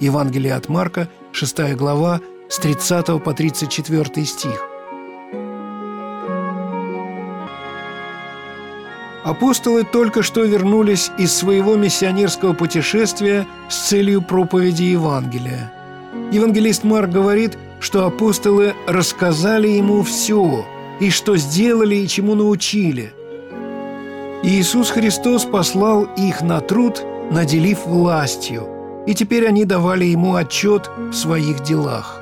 Евангелие от Марка, 6 глава, с 30 по 34 стих. Апостолы только что вернулись из своего миссионерского путешествия с целью проповеди Евангелия. Евангелист Марк говорит, что апостолы рассказали ему все, и что сделали, и чему научили. И Иисус Христос послал их на труд, наделив властью, и теперь они давали ему отчет в своих делах.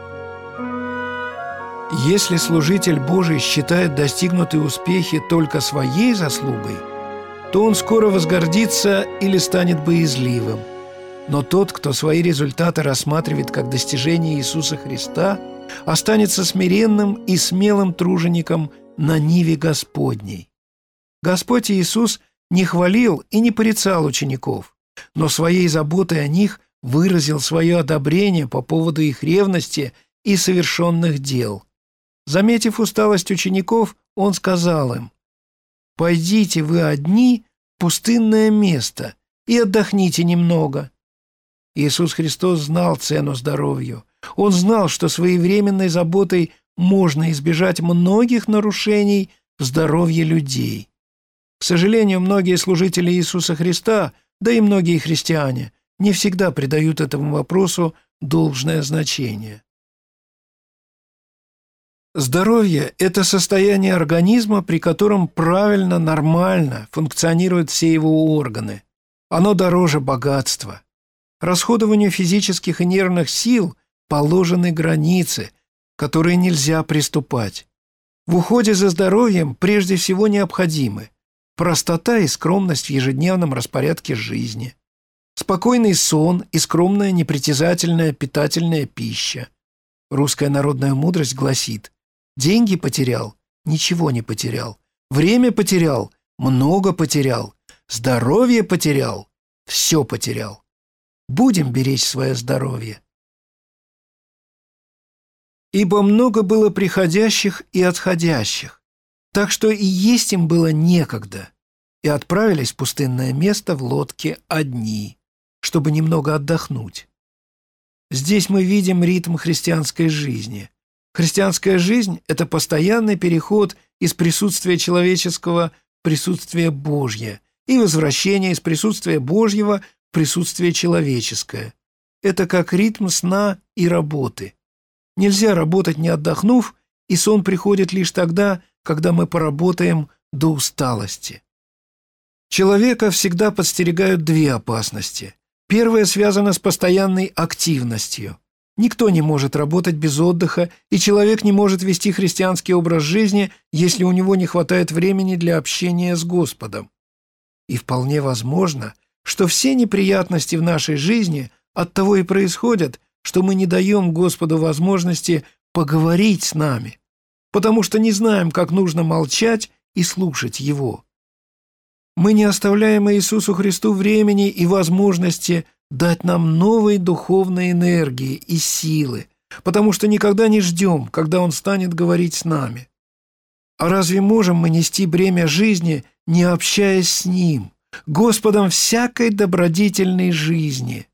Если служитель Божий считает достигнутые успехи только своей заслугой, то он скоро возгордится или станет боязливым. Но тот, кто свои результаты рассматривает как достижение Иисуса Христа, останется смиренным и смелым тружеником на ниве Господней. Господь Иисус не хвалил и не порицал учеников, но своей заботой о них выразил свое одобрение по поводу их ревности и совершенных дел. Заметив усталость учеников, Он сказал им: «Пойдите вы одни в пустынное место и отдохните немного». Иисус Христос знал цену здоровью. Он знал, что своевременной заботой можно избежать многих нарушений в здоровье людей. К сожалению, многие служители Иисуса Христа, да и многие христиане, не всегда придают этому вопросу должное значение. Здоровье – это состояние организма, при котором правильно, нормально функционируют все его органы. Оно дороже богатства. Расходованию физических и нервных сил положены границы, которые нельзя приступать. В уходе за здоровьем прежде всего необходимы простота и скромность в ежедневном распорядке жизни, спокойный сон и скромная непритязательная питательная пища. Русская народная мудрость гласит: деньги потерял – ничего не потерял, время потерял – много потерял, здоровье потерял – все потерял. Будем беречь свое здоровье. Ибо много было приходящих и отходящих, так что и есть им было некогда, и отправились в пустынное место в лодке одни, чтобы немного отдохнуть. Здесь мы видим ритм христианской жизни. Христианская жизнь – это постоянный переход из присутствия человеческого в присутствие Божье и возвращение из присутствия Божьего в присутствие человеческое. Это как ритм сна и работы. Нельзя работать, не отдохнув, и сон приходит лишь тогда, когда мы поработаем до усталости. Человека всегда подстерегают две опасности. Первая связана с постоянной активностью. Никто не может работать без отдыха, и человек не может вести христианский образ жизни, если у него не хватает времени для общения с Господом. И вполне возможно, что все неприятности в нашей жизни оттого и происходят, что мы не даем Господу возможности поговорить с нами, потому что не знаем, как нужно молчать и слушать Его. Мы не оставляем Иисусу Христу времени и возможности дать нам новой духовной энергии и силы, потому что никогда не ждем, когда Он станет говорить с нами. А разве можем мы нести бремя жизни, не общаясь с Ним, Господом всякой добродетельной жизни?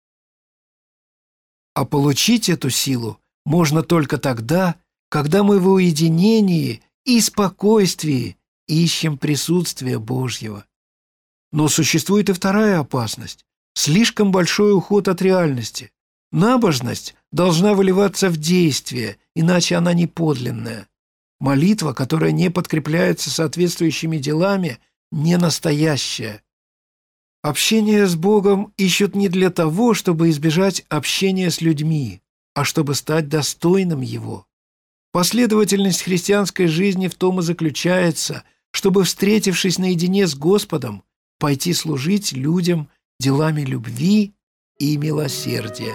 А получить эту силу можно только тогда, когда мы в уединении и спокойствии ищем присутствие Божьего. Но существует и вторая опасность – слишком большой уход от реальности. Набожность должна выливаться в действие, иначе она не подлинная. Молитва, которая не подкрепляется соответствующими делами, не настоящая. Общение с Богом ищут не для того, чтобы избежать общения с людьми, а чтобы стать достойным Его. Последовательность христианской жизни в том и заключается, чтобы, встретившись наедине с Господом, пойти служить людям делами любви и милосердия.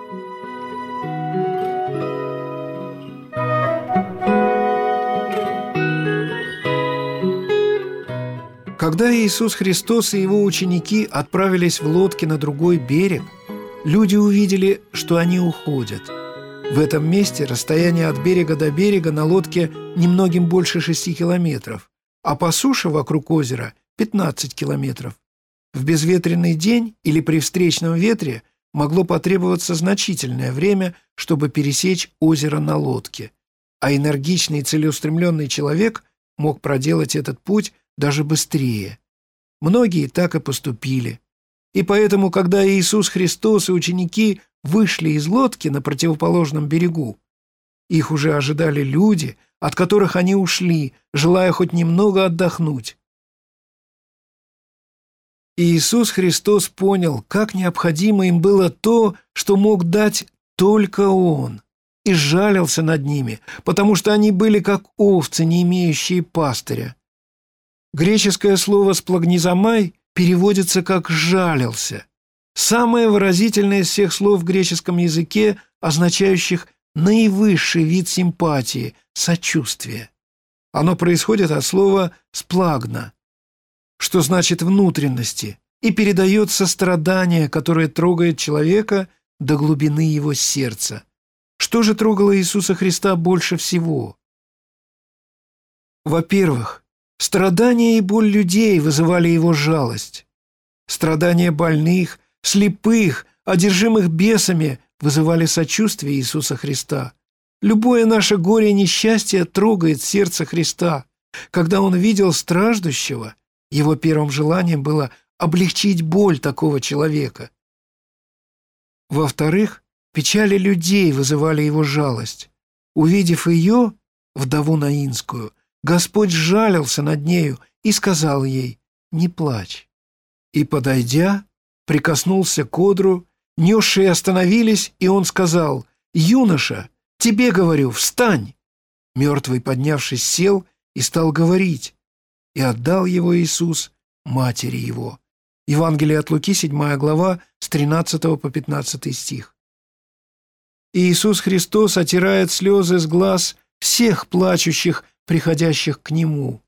Когда Иисус Христос и Его ученики отправились в лодке на другой берег, люди увидели, что они уходят. В этом месте расстояние от берега до берега на лодке немногим больше 6 километров, а по суше вокруг озера 15 километров. В безветренный день или при встречном ветре могло потребоваться значительное время, чтобы пересечь озеро на лодке, а энергичный и целеустремленный человек мог проделать этот путь даже быстрее. Многие так и поступили. И поэтому, когда Иисус Христос и ученики вышли из лодки на противоположном берегу, их уже ожидали люди, от которых они ушли, желая хоть немного отдохнуть. И Иисус Христос понял, как необходимо им было то, что мог дать только Он, и сжалился над ними, потому что они были как овцы, не имеющие пастыря. Греческое слово «сплагнизомай» переводится как «сжалился». Самое выразительное из всех слов в греческом языке, означающих наивысший вид симпатии, сочувствия. Оно происходит от слова «сплагна», что значит «внутренности», и передает сострадание, которое трогает человека до глубины его сердца. Что же трогало Иисуса Христа больше всего? Во-первых, страдания и боль людей вызывали его жалость. Страдания больных, слепых, одержимых бесами вызывали сочувствие Иисуса Христа. Любое наше горе и несчастье трогает сердце Христа. Когда Он видел страждущего, Его первым желанием было облегчить боль такого человека. Во-вторых, печали людей вызывали Его жалость. Увидев ее, вдову Наинскую, Господь сжалился над нею и сказал ей: «Не плачь». И, подойдя, прикоснулся к одру, несшие остановились, и Он сказал: «Юноша, тебе говорю, встань!» Мертвый, поднявшись, сел и стал говорить, и отдал его Иисус матери его. Евангелие от Луки, 7 глава, с 13 по 15 стих. И Иисус Христос отирает слезы с глаз всех плачущих, приходящих к Нему.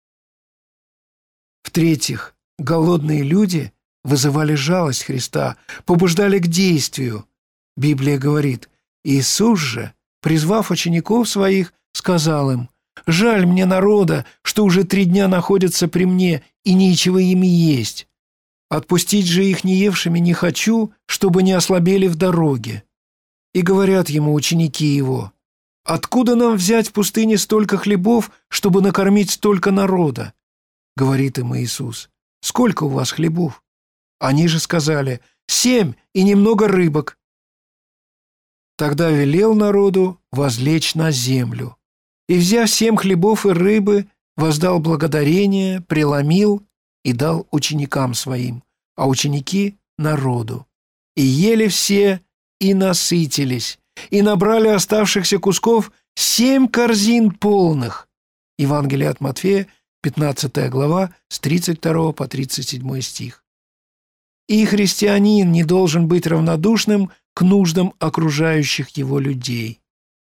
В-третьих, голодные люди вызывали жалость Христа, побуждали к действию. Библия говорит: Иисус же, призвав учеников своих, сказал им: «Жаль мне народа, что уже 3 дня находятся при мне, и нечего им есть. Отпустить же их неевшими не хочу, чтобы не ослабели в дороге». И говорят ему ученики его: «Откуда нам взять в пустыне столько хлебов, чтобы накормить столько народа?» Говорит им Иисус: «Сколько у вас хлебов?» Они же сказали: 7 и немного рыбок. Тогда велел народу возлечь на землю. И, взяв 7 хлебов и рыбы, воздал благодарение, преломил и дал ученикам своим, а ученики — народу. И ели все, и насытились, и набрали оставшихся кусков 7 корзин полных. Евангелие от Матфея, 15 глава, с 32 по 37 стих. И христианин не должен быть равнодушным к нуждам окружающих его людей.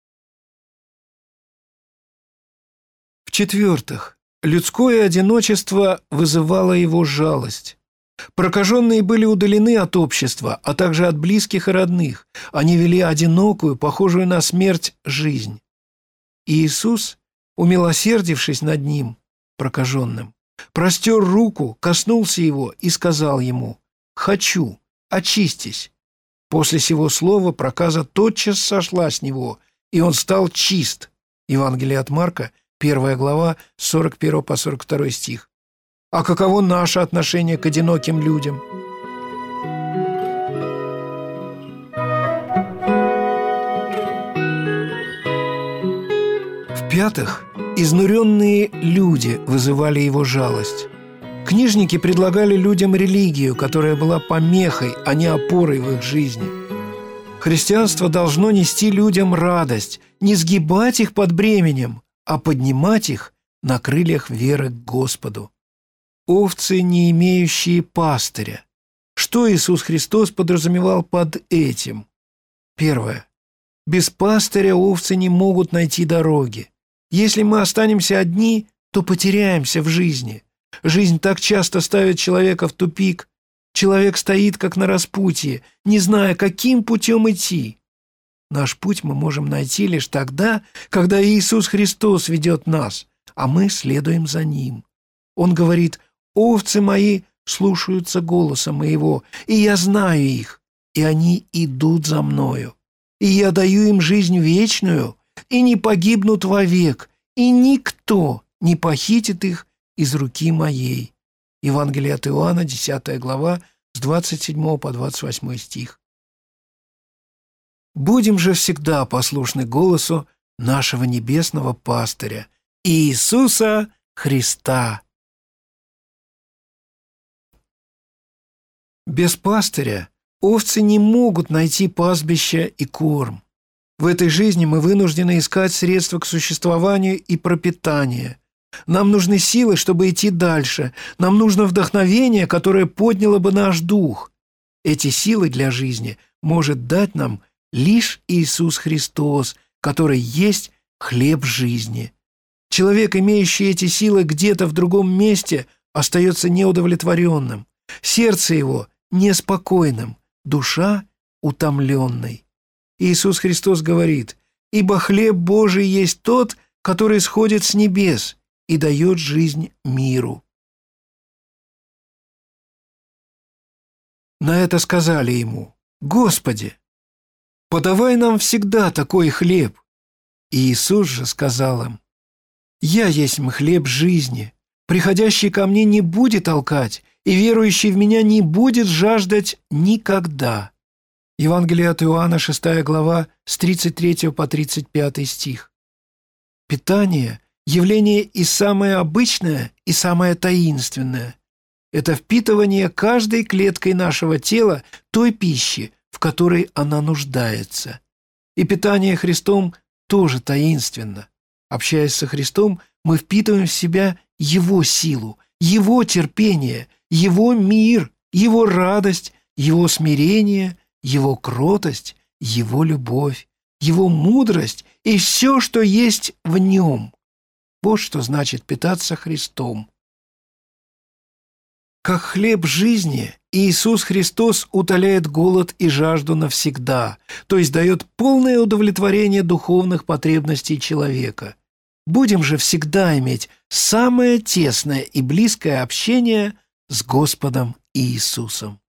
В-четвертых, людское одиночество вызывало его жалость. Прокаженные были удалены от общества, а также от близких и родных. Они вели одинокую, похожую на смерть, жизнь. И Иисус, умилосердившись над ним, прокаженным, простер руку, коснулся его и сказал ему: «Хочу, очистись». После сего слова проказа тотчас сошла с него, и он стал чист. Евангелие от Марка, 1 глава, с 41 по 42 стих. А каково наше отношение к одиноким людям? В-пятых, изнуренные люди вызывали его жалость. Книжники предлагали людям религию, которая была помехой, а не опорой в их жизни. Христианство должно нести людям радость, не сгибать их под бременем, а поднимать их на крыльях веры к Господу. Овцы, не имеющие пастыря. Что Иисус Христос подразумевал под этим? Первое. Без пастыря овцы не могут найти дороги. Если мы останемся одни, то потеряемся в жизни. Жизнь так часто ставит человека в тупик. Человек стоит, как на распутье, не зная, каким путем идти. Наш путь мы можем найти лишь тогда, когда Иисус Христос ведет нас, а мы следуем за Ним. Он говорит: «Овцы мои слушаются голоса моего, и я знаю их, и они идут за мною. И я даю им жизнь вечную, и не погибнут вовек, и никто не похитит их из руки моей». Евангелие от Иоанна, 10 глава, с 27 по 28 стих. Будем же всегда послушны голосу нашего небесного пастыря, Иисуса Христа. Без пастыря овцы не могут найти пастбище и корм. В этой жизни мы вынуждены искать средства к существованию и пропитанию. Нам нужны силы, чтобы идти дальше. Нам нужно вдохновение, которое подняло бы наш дух. Эти силы для жизни может дать нам лишь Иисус Христос, который есть хлеб жизни. Человек, имеющий эти силы где-то в другом месте, остается неудовлетворенным. Сердце его неспокойным, душа утомленной. Иисус Христос говорит: «Ибо хлеб Божий есть тот, который сходит с небес и дает жизнь миру». На это сказали ему: «Господи, подавай нам всегда такой хлеб». И Иисус же сказал им: «Я есть хлеб жизни. Приходящий ко мне не будет толкать, и верующий в меня не будет жаждать никогда». Евангелие от Иоанна, 6 глава, с 33 по 35 стих. Питание – явление и самое обычное, и самое таинственное. Это впитывание каждой клеткой нашего тела той пищи, в которой она нуждается. И питание Христом тоже таинственно. Общаясь со Христом, мы впитываем в себя Его силу, Его терпение, Его мир, Его радость, Его смирение, Его кротость, Его любовь, Его мудрость и все, что есть в Нем. Вот что значит питаться Христом. Как хлеб жизни, Иисус Христос утоляет голод и жажду навсегда, то есть дает полное удовлетворение духовных потребностей человека. Будем же всегда иметь самое тесное и близкое общение с Господом Иисусом.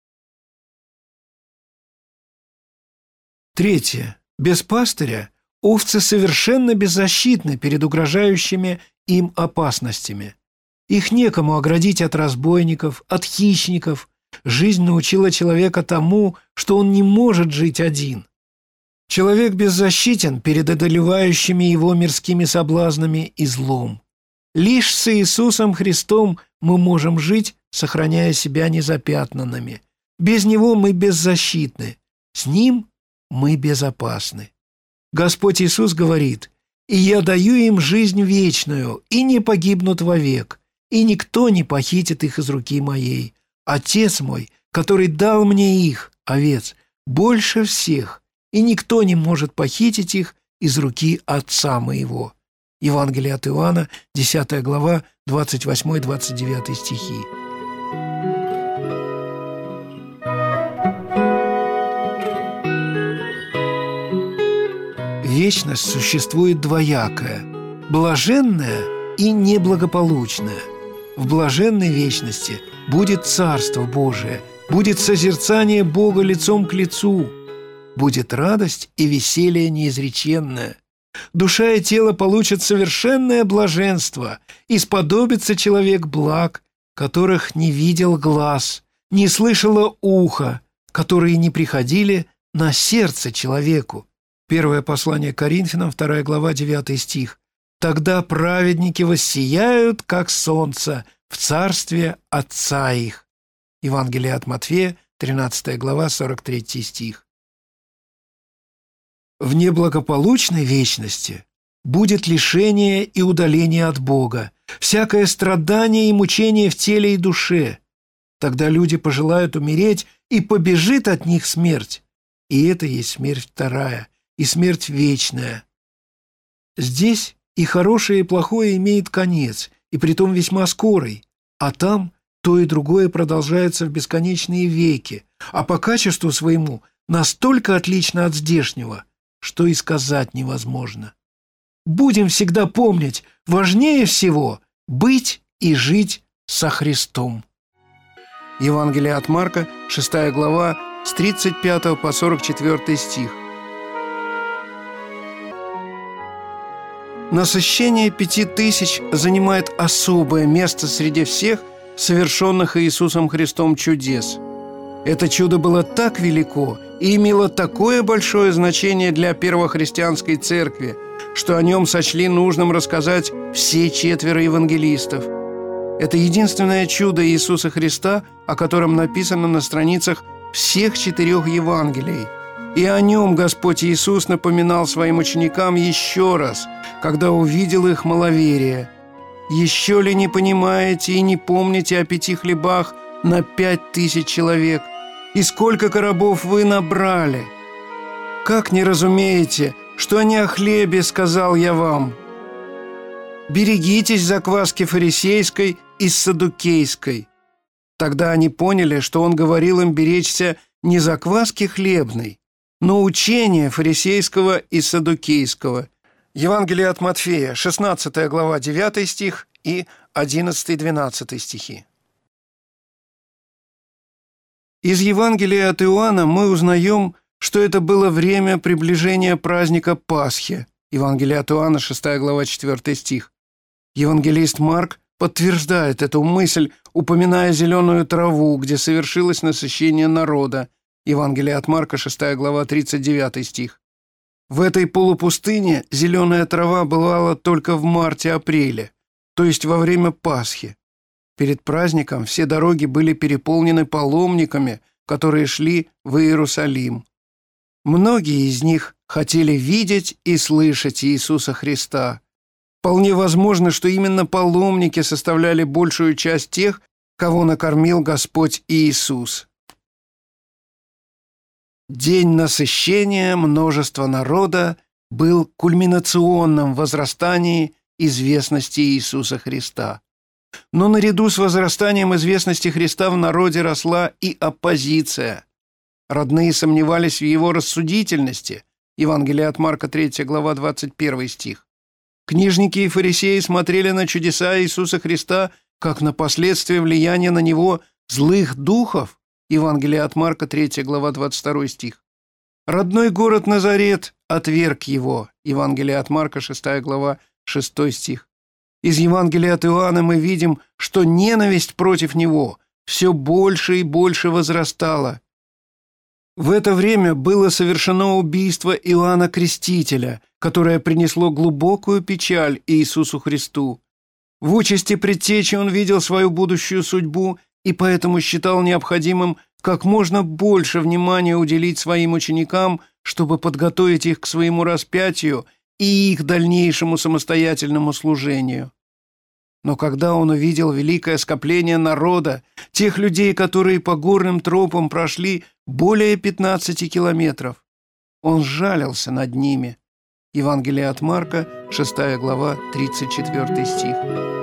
Третье. Без пастыря овцы совершенно беззащитны перед угрожающими им опасностями. Их некому оградить от разбойников, от хищников. Жизнь научила человека тому, что он не может жить один. Человек беззащитен перед одолевающими его мирскими соблазнами и злом. Лишь с Иисусом Христом мы можем жить, сохраняя себя незапятнанными. Без Него мы беззащитны, с Ним мы безопасны. Господь Иисус говорит: «И я даю им жизнь вечную, и не погибнут вовек, и никто не похитит их из руки моей. Отец мой, который дал мне их, овец, больше всех, и никто не может похитить их из руки Отца моего». Евангелие от Иоанна, 10 глава, 28-29 стихи. Вечность существует двоякая – блаженная и неблагополучная. В блаженной вечности будет Царство Божие, будет созерцание Бога лицом к лицу, будет радость и веселье неизреченное. Душа и тело получат совершенное блаженство, и сподобится человек благ, которых не видел глаз, не слышало ухо, которые не приходили на сердце человеку. Первое послание к Коринфянам, 2 глава, 9 стих. «Тогда праведники воссияют, как солнце, в царстве Отца их». Евангелие от Матфея, 13 глава, 43 стих. В неблагополучной вечности будет лишение и удаление от Бога, всякое страдание и мучение в теле и душе. Тогда люди пожелают умереть, и побежит от них смерть. И это есть смерть вторая, и смерть вечная. Здесь и хорошее, и плохое имеет конец, и притом весьма скорый, а там то и другое продолжается в бесконечные веки, а по качеству своему настолько отлично от здешнего, что и сказать невозможно. Будем всегда помнить, важнее всего быть и жить со Христом. Евангелие от Марка, 6 глава, с 35 по 44 стих. Насыщение 5000 занимает особое место среди всех совершенных Иисусом Христом чудес. Это чудо было так велико и имело такое большое значение для первохристианской церкви, что о нем сочли нужным рассказать все 4 евангелистов. Это единственное чудо Иисуса Христа, о котором написано на страницах всех 4 Евангелий. И о нем Господь Иисус напоминал своим ученикам еще раз, когда увидел их маловерие. «Еще ли не понимаете и не помните о 5 хлебах на 5000 человек? И сколько коробов вы набрали? Как не разумеете, что не о хлебе сказал я вам? Берегитесь закваски фарисейской и саддукейской». Тогда они поняли, что он говорил им беречься не закваски хлебной, но учения фарисейского и саддукейского. Евангелие от Матфея, 16 глава, 9 стих и 11-12 стихи. Из Евангелия от Иоанна мы узнаем, что это было время приближения праздника Пасхи. Евангелие от Иоанна, 6 глава, 4 стих. Евангелист Марк подтверждает эту мысль, упоминая зеленую траву, где совершилось насыщение народа. Евангелие от Марка, 6 глава, 39 стих. В этой полупустыне зеленая трава бывала только в марте-апреле, то есть во время Пасхи. Перед праздником все дороги были переполнены паломниками, которые шли в Иерусалим. Многие из них хотели видеть и слышать Иисуса Христа. Вполне возможно, что именно паломники составляли большую часть тех, кого накормил Господь Иисус. День насыщения множества народа был кульминационным в возрастании известности Иисуса Христа. Но наряду с возрастанием известности Христа в народе росла и оппозиция. Родные сомневались в его рассудительности. Евангелие от Марка, 3 глава, 21 стих. Книжники и фарисеи смотрели на чудеса Иисуса Христа как на последствия влияния на него злых духов. Евангелие от Марка, 3 глава, 22 стих. Родной город Назарет отверг его. Евангелие от Марка, 6 глава, 6 стих. Из Евангелия от Иоанна мы видим, что ненависть против него все больше и больше возрастала. В это время было совершено убийство Иоанна Крестителя, которое принесло глубокую печаль Иисусу Христу. В участи предтечи он видел свою будущую судьбу и поэтому считал необходимым как можно больше внимания уделить своим ученикам, чтобы подготовить их к своему распятию и их дальнейшему самостоятельному служению. Но когда он увидел великое скопление народа, тех людей, которые по горным тропам прошли более 15 километров, он сжалился над ними. Евангелие от Марка, 6 глава, 34 стих.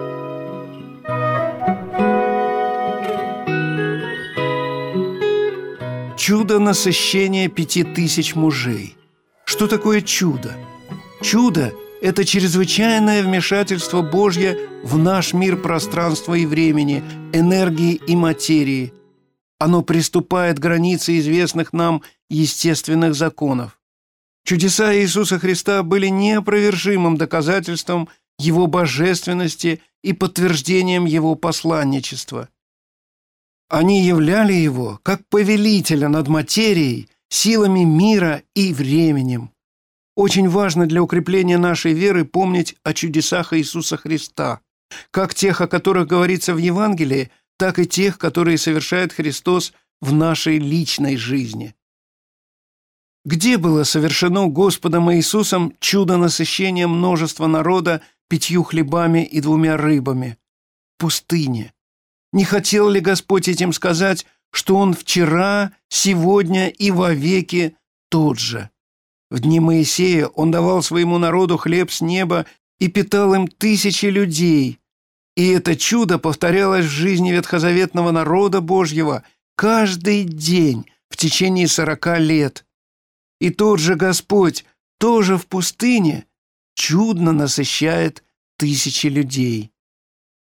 Чудо насыщения 5000 мужей. Что такое чудо? Чудо – это чрезвычайное вмешательство Божье в наш мир пространства и времени, энергии и материи. Оно приступает к границе известных нам естественных законов. Чудеса Иисуса Христа были неопровержимым доказательством Его божественности и подтверждением Его посланничества. Они являли Его как повелителя над материей, силами мира и временем. Очень важно для укрепления нашей веры помнить о чудесах Иисуса Христа, как тех, о которых говорится в Евангелии, так и тех, которые совершает Христос в нашей личной жизни. Где было совершено Господом Иисусом чудо насыщения множества народа 5 хлебами и 2 рыбами? В пустыне. Не хотел ли Господь этим сказать, что Он вчера, сегодня и вовеки тот же? В дни Моисея Он давал своему народу хлеб с неба и питал им 1000 людей. И это чудо повторялось в жизни ветхозаветного народа Божьего каждый день в течение 40 лет. И тот же Господь тоже в пустыне чудно насыщает 1000 людей.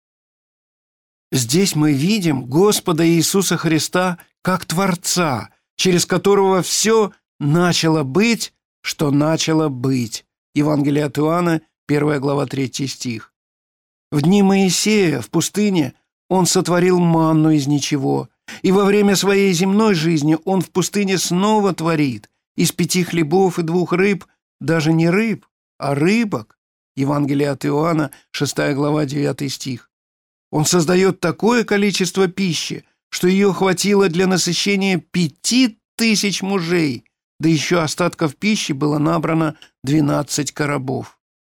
Здесь мы видим Господа Иисуса Христа как Творца, через которого все начало быть, что начало быть. Евангелие от Иоанна, 1 глава, 3 стих. В дни Моисея в пустыне он сотворил манну из ничего, и во время своей земной жизни он в пустыне снова творит из 5 хлебов и 2 рыб, даже не рыб, а рыбок. Евангелие от Иоанна, 6 глава, 9 стих. Он создает такое количество пищи, что ее хватило для насыщения 5000 мужей, да еще остатков пищи было набрано 12 коробов.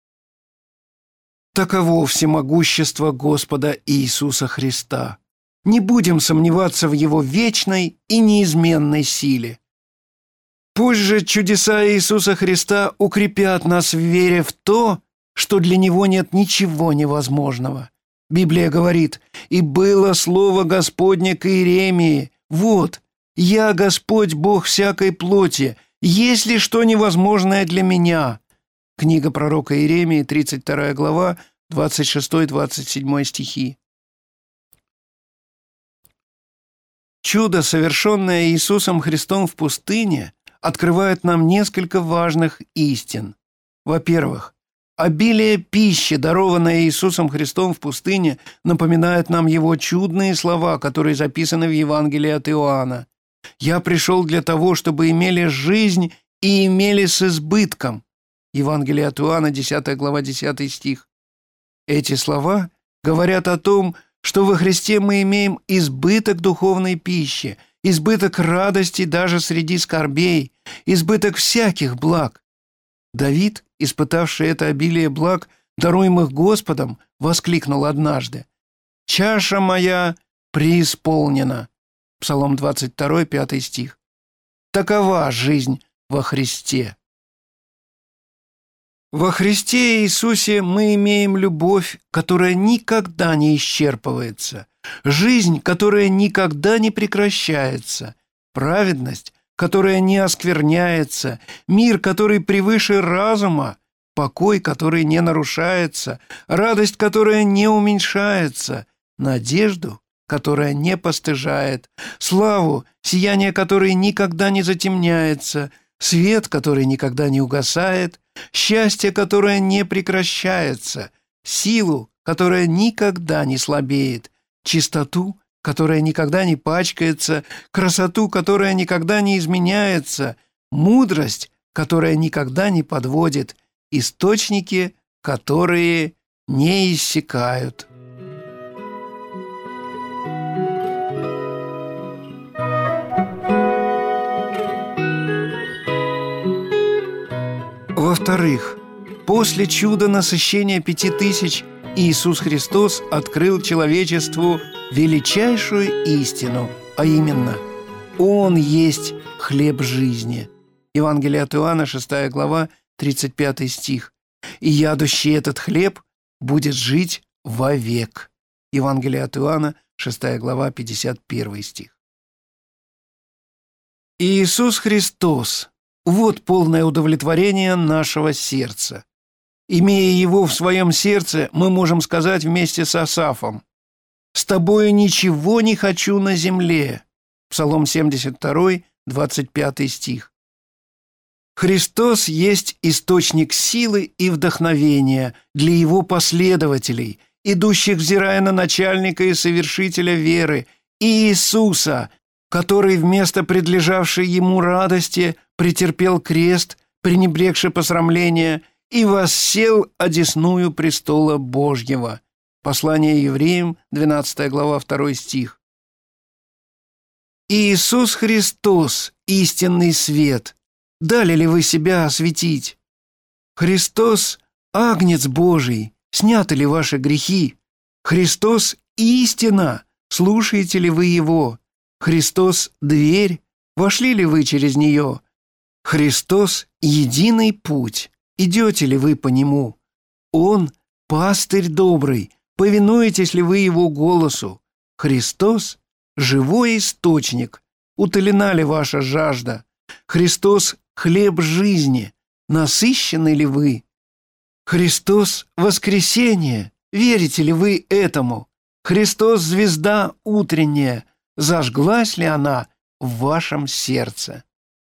Таково всемогущество Господа Иисуса Христа. Не будем сомневаться в Его вечной и неизменной силе. Пусть же чудеса Иисуса Христа укрепят нас в вере в то, что для Него нет ничего невозможного. Библия говорит: «И было слово Господне к Иеремии: вот, я Господь Бог всякой плоти, есть ли что невозможное для меня?» Книга пророка Иеремии, 32 глава, 26-27 стихи. Чудо, совершенное Иисусом Христом в пустыне, открывает нам несколько важных истин. Во-первых, обилие пищи, дарованное Иисусом Христом в пустыне, напоминает нам Его чудные слова, которые записаны в Евангелии от Иоанна. «Я пришел для того, чтобы имели жизнь и имели с избытком». Евангелие от Иоанна, 10 глава, 10 стих. Эти слова говорят о том, что во Христе мы имеем избыток духовной пищи, избыток радости даже среди скорбей, избыток всяких благ. Давид, испытавший это обилие благ, даруемых Господом, воскликнул однажды: «Чаша моя преисполнена». Псалом 22, 5 стих. Такова жизнь во Христе. Во Христе Иисусе мы имеем любовь, которая никогда не исчерпывается, жизнь, которая никогда не прекращается, праведность, которая не оскверняется, мир, который превыше разума, покой, который не нарушается, радость, которая не уменьшается, надежду, которая не постыжает, славу, сияние которой никогда не затемняется, свет, который никогда не угасает, счастье, которое не прекращается, силу, которая никогда не слабеет, чистоту, которая никогда не пачкается, красоту, которая никогда не изменяется, мудрость, которая никогда не подводит, источники, которые не иссякают. Во-вторых, после чуда насыщения 5000 Иисус Христос открыл человечеству величайшую истину, а именно: Он есть хлеб жизни. Евангелие от Иоанна, 6 глава, 35 стих. «И ядущий этот хлеб будет жить вовек». Евангелие от Иоанна, 6 глава, 51 стих. Иисус Христос – вот полное удовлетворение нашего сердца. Имея Его в своем сердце, мы можем сказать вместе с Асафом: «С тобою ничего не хочу на земле». Псалом 72, 25 стих. Христос есть источник силы и вдохновения для Его последователей, идущих, взирая на начальника и совершителя веры, Иисуса, который вместо предлежавшей Ему радости претерпел крест, пренебрегши посрамления, и воссел одесную престола Божьего. Послание Евреям, 12 глава, 2 стих. Иисус Христос – истинный свет. Дали ли вы себя осветить? Христос – Агнец Божий. Сняты ли ваши грехи? Христос – истина. Слушаете ли вы Его? Христос – дверь. Вошли ли вы через нее? Христос – единый путь. Идете ли вы по Нему? Он – пастырь добрый. Повинуетесь ли вы Его голосу? Христос – живой источник. Утолена ли ваша жажда? Христос – хлеб жизни. Насыщены ли вы? Христос – воскресение. Верите ли вы этому? Христос – звезда утренняя. Зажглась ли она в вашем сердце.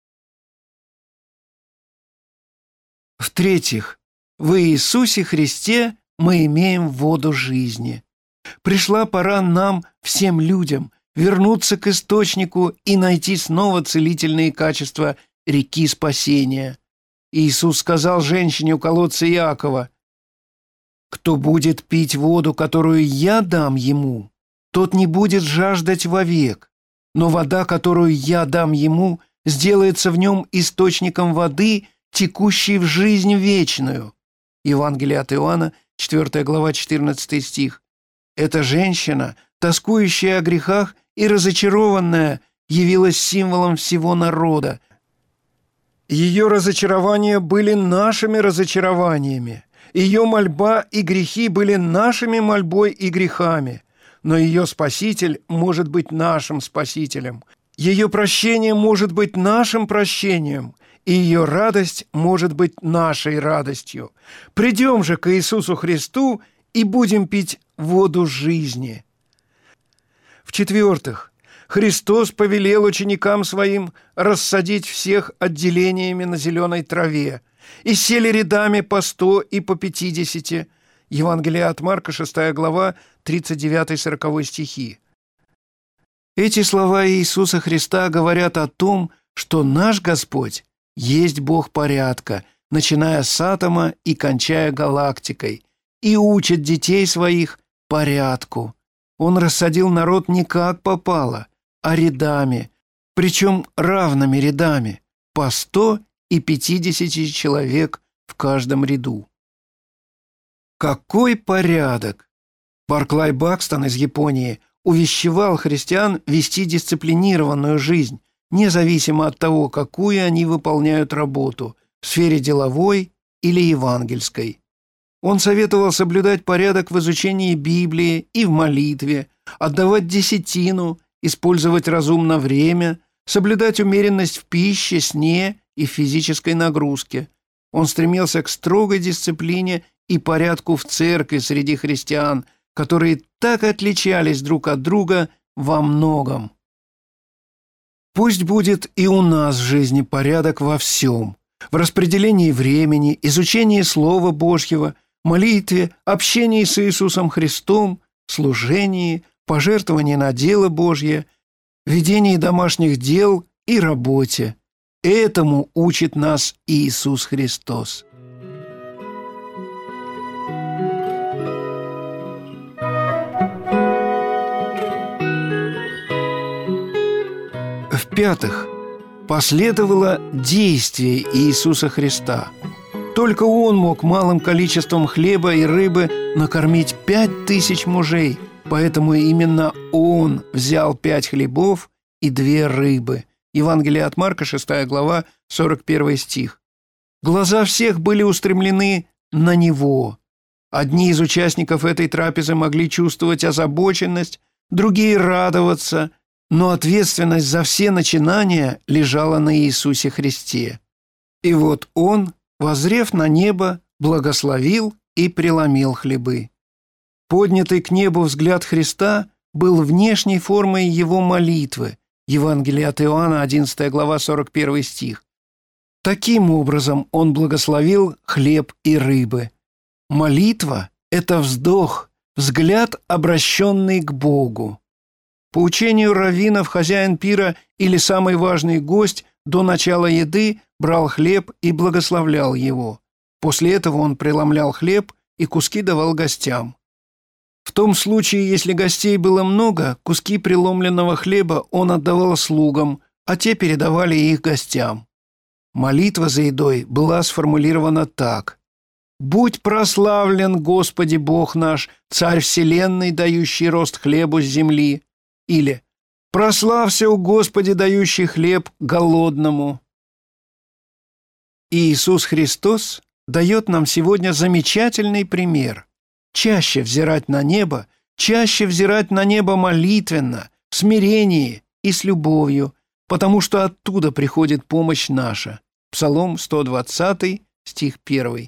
В-третьих, в Иисусе Христе мы имеем воду жизни. Пришла пора нам, всем людям, вернуться к источнику и найти снова целительные качества реки спасения. Иисус сказал женщине у колодца Иакова: «Кто будет пить воду, которую я дам ему, тот не будет жаждать вовек, но вода, которую я дам ему, сделается в нем источником воды, текущей в жизнь вечную». Евангелие от Иоанна, 4 глава, 14 стих. Эта женщина, тоскующая о грехах и разочарованная, явилась символом всего народа. Ее разочарования были нашими разочарованиями. Ее мольба и грехи были нашими мольбой и грехами. Но ее Спаситель может быть нашим Спасителем. Ее прощение может быть нашим прощением. И ее радость может быть нашей радостью. Придем же к Иисусу Христу и будем пить воду жизни. В-четвертых, Христос повелел ученикам Своим рассадить всех отделениями на зеленой траве, и сели рядами по 100 и по 50. Евангелие от Марка, 6 глава, 39-40 стихи. Эти слова Иисуса Христа говорят о том, что наш Господь есть Бог порядка, начиная с атома и кончая галактикой, и учит детей своих порядку. Он рассадил народ не как попало, а рядами, причем равными рядами, по 100 и 50 человек в каждом ряду. Какой порядок! Барклай Бакстон из Японии увещевал христиан вести дисциплинированную жизнь, независимо от того, какую они выполняют работу в сфере деловой или евангельской. Он советовал соблюдать порядок в изучении Библии и в молитве, отдавать десятину, использовать разумно время, соблюдать умеренность в пище, сне и физической нагрузке. Он стремился к строгой дисциплине и порядку в церкви среди христиан, которые так отличались друг от друга во многом. Пусть будет и у нас в жизни порядок во всем: в распределении времени, изучении Слова Божьего, молитве, общении с Иисусом Христом, служении, пожертвовании на дело Божье, ведении домашних дел и работе. Этому учит нас Иисус Христос. В-пятых, последовало действие Иисуса Христа. Только Он мог малым количеством хлеба и рыбы накормить 5000 мужей, поэтому именно Он взял 5 хлебов и 2 рыбы. Евангелие от Марка, 6 глава, 41 стих. Глаза всех были устремлены на Него. Одни из участников этой трапезы могли чувствовать озабоченность, другие радоваться, но ответственность за все начинания лежала на Иисусе Христе. И вот Он, воззрев на небо, благословил и преломил хлебы. Поднятый к небу взгляд Христа был внешней формой Его молитвы. Евангелие от Иоанна, 11 глава, 41 стих. Таким образом Он благословил хлеб и рыбы. Молитва – это вздох, взгляд, обращенный к Богу. По учению раввинов, хозяин пира или самый важный гость до начала еды брал хлеб и благословлял его. После этого он преломлял хлеб и куски давал гостям. В том случае, если гостей было много, куски преломленного хлеба он отдавал слугам, а те передавали их гостям. Молитва за едой была сформулирована так: «Будь прославлен, Господи Бог наш, Царь вселенной, дающий рост хлебу с земли», или «Прославься, о Господи, дающий хлеб голодному». Иисус Христос дает нам сегодня замечательный пример. Чаще взирать на небо, чаще взирать на небо молитвенно, в смирении и с любовью, потому что оттуда приходит помощь наша. Псалом 120, стих 1.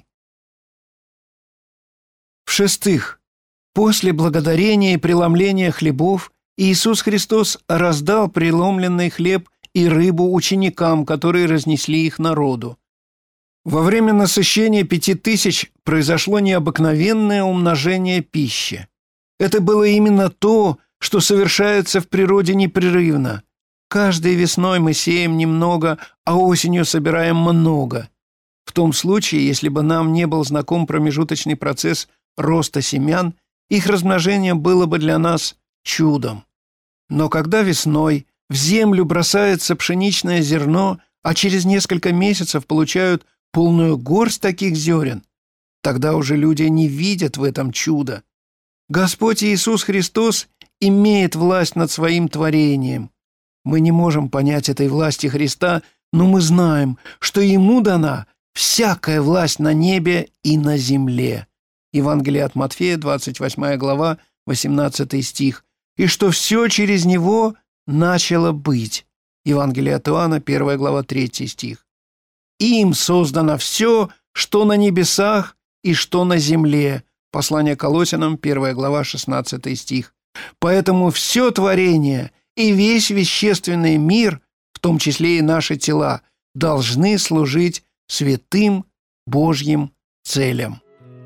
В-шестых, после благодарения и преломления хлебов Иисус Христос раздал преломленный хлеб и рыбу ученикам, которые разнесли их народу. Во время насыщения 5000 произошло необыкновенное умножение пищи. Это было именно то, что совершается в природе непрерывно. Каждой весной мы сеем немного, а осенью собираем много. В том случае, если бы нам не был знаком промежуточный процесс роста семян, их размножение было бы для нас чудом. Но когда весной в землю бросается пшеничное зерно, а через несколько месяцев получают полную горсть таких зерен, тогда уже люди не видят в этом чуда. Господь Иисус Христос имеет власть над своим творением. Мы не можем понять этой власти Христа, но мы знаем, что Ему дана всякая власть на небе и на земле. Евангелие от Матфея, 28 глава, 18 стих. И что все через Него начало быть. Евангелие от Иоанна, 1 глава, 3 стих. Им создано все, что на небесах и что на земле. Послание Колоссянам, 1 глава, 16 стих. Поэтому все творение и весь вещественный мир, в том числе и наши тела, должны служить святым Божьим целям.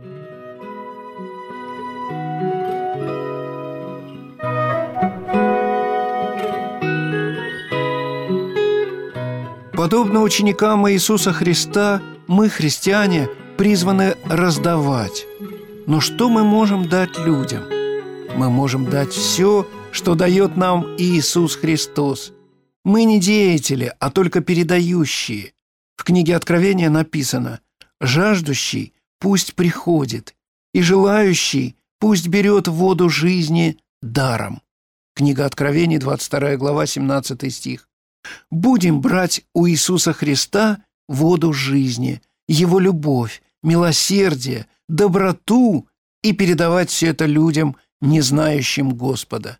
Подобно ученикам Иисуса Христа, мы, христиане, призваны раздавать. Но что мы можем дать людям? Мы можем дать все, что дает нам Иисус Христос. Мы не деятели, а только передающие. В книге Откровения написано: «Жаждущий пусть приходит, и желающий пусть берет воду жизни даром». Книга Откровений, 22 глава, 17 стих. Будем брать у Иисуса Христа воду жизни, Его любовь, милосердие, доброту и передавать все это людям, не знающим Господа.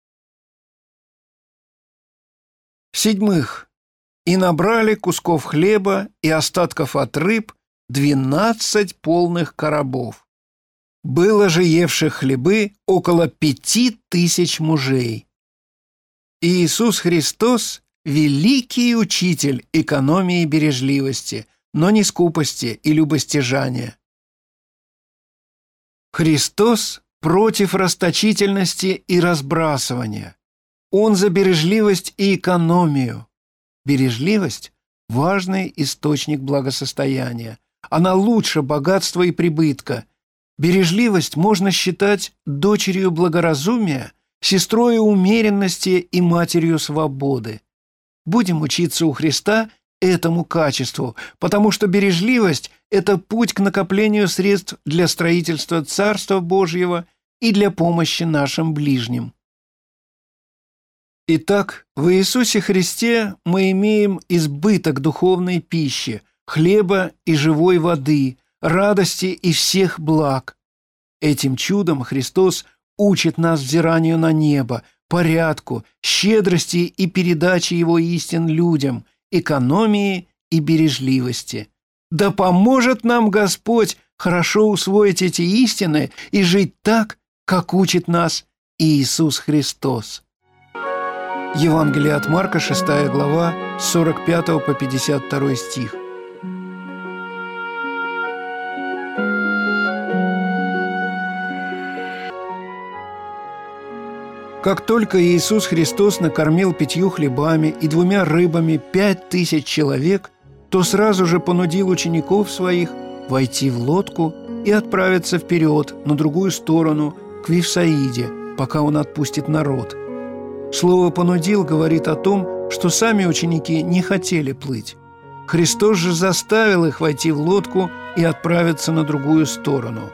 В-седьмых, и набрали кусков хлеба и остатков от рыб 12 полных коробов. Было же евших хлебы около 5000 мужей. И Иисус Христос – великий учитель экономии и бережливости, но не скупости и любостяжания. Христос против расточительности и разбрасывания. Он за бережливость и экономию. Бережливость – важный источник благосостояния. Она лучше богатства и прибытка. Бережливость можно считать дочерью благоразумия, сестрой умеренности и матерью свободы. Будем учиться у Христа этому качеству, потому что бережливость – это путь к накоплению средств для строительства Царства Божьего и для помощи нашим ближним. Итак, в Иисусе Христе мы имеем избыток духовной пищи, хлеба и живой воды, радости и всех благ. Этим чудом Христос учит нас взиранию на небо, порядку, щедрости и передаче Его истин людям, экономии и бережливости. Да поможет нам Господь хорошо усвоить эти истины и жить так, как учит нас Иисус Христос. Евангелие от Марка, 6 глава, с 45 по 52 стих. Как только Иисус Христос накормил 5 хлебами и 2 рыбами 5000 человек, то сразу же понудил учеников своих войти в лодку и отправиться вперед, на другую сторону, к Вифсаиде, пока Он отпустит народ. Слово «понудил» говорит о том, что сами ученики не хотели плыть. Христос же заставил их войти в лодку и отправиться на другую сторону.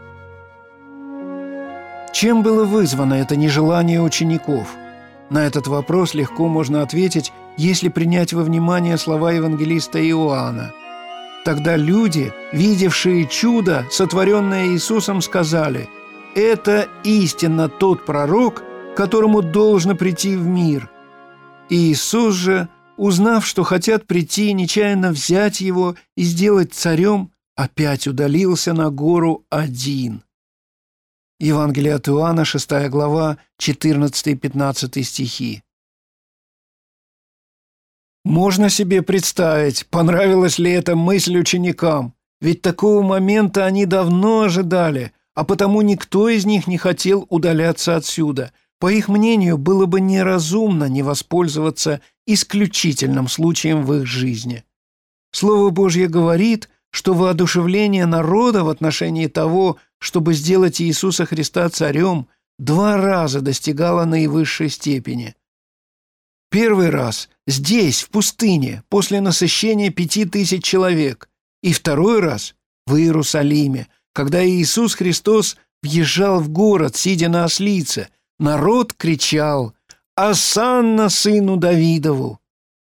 Чем было вызвано это нежелание учеников? На этот вопрос легко можно ответить, если принять во внимание слова евангелиста Иоанна. Тогда люди, видевшие чудо, сотворенное Иисусом, сказали: «Это истинно тот пророк, которому должно прийти в мир». И Иисус же, узнав, что хотят прийти и нечаянно взять Его и сделать царем, опять удалился на гору один. Евангелие от Иоанна, 6 глава, 14-15 стихи. Можно себе представить, понравилась ли эта мысль ученикам, ведь такого момента они давно ожидали, а потому никто из них не хотел удаляться отсюда. По их мнению, было бы неразумно не воспользоваться исключительным случаем в их жизни. Слово Божье говорит, что воодушевление народа в отношении того, чтобы сделать Иисуса Христа царем, 2 раза достигало наивысшей степени. Первый раз здесь, в пустыне, после насыщения 5000 человек, и второй раз в Иерусалиме, когда Иисус Христос въезжал в город, сидя на ослице. Народ кричал «Осанна сыну Давидову!».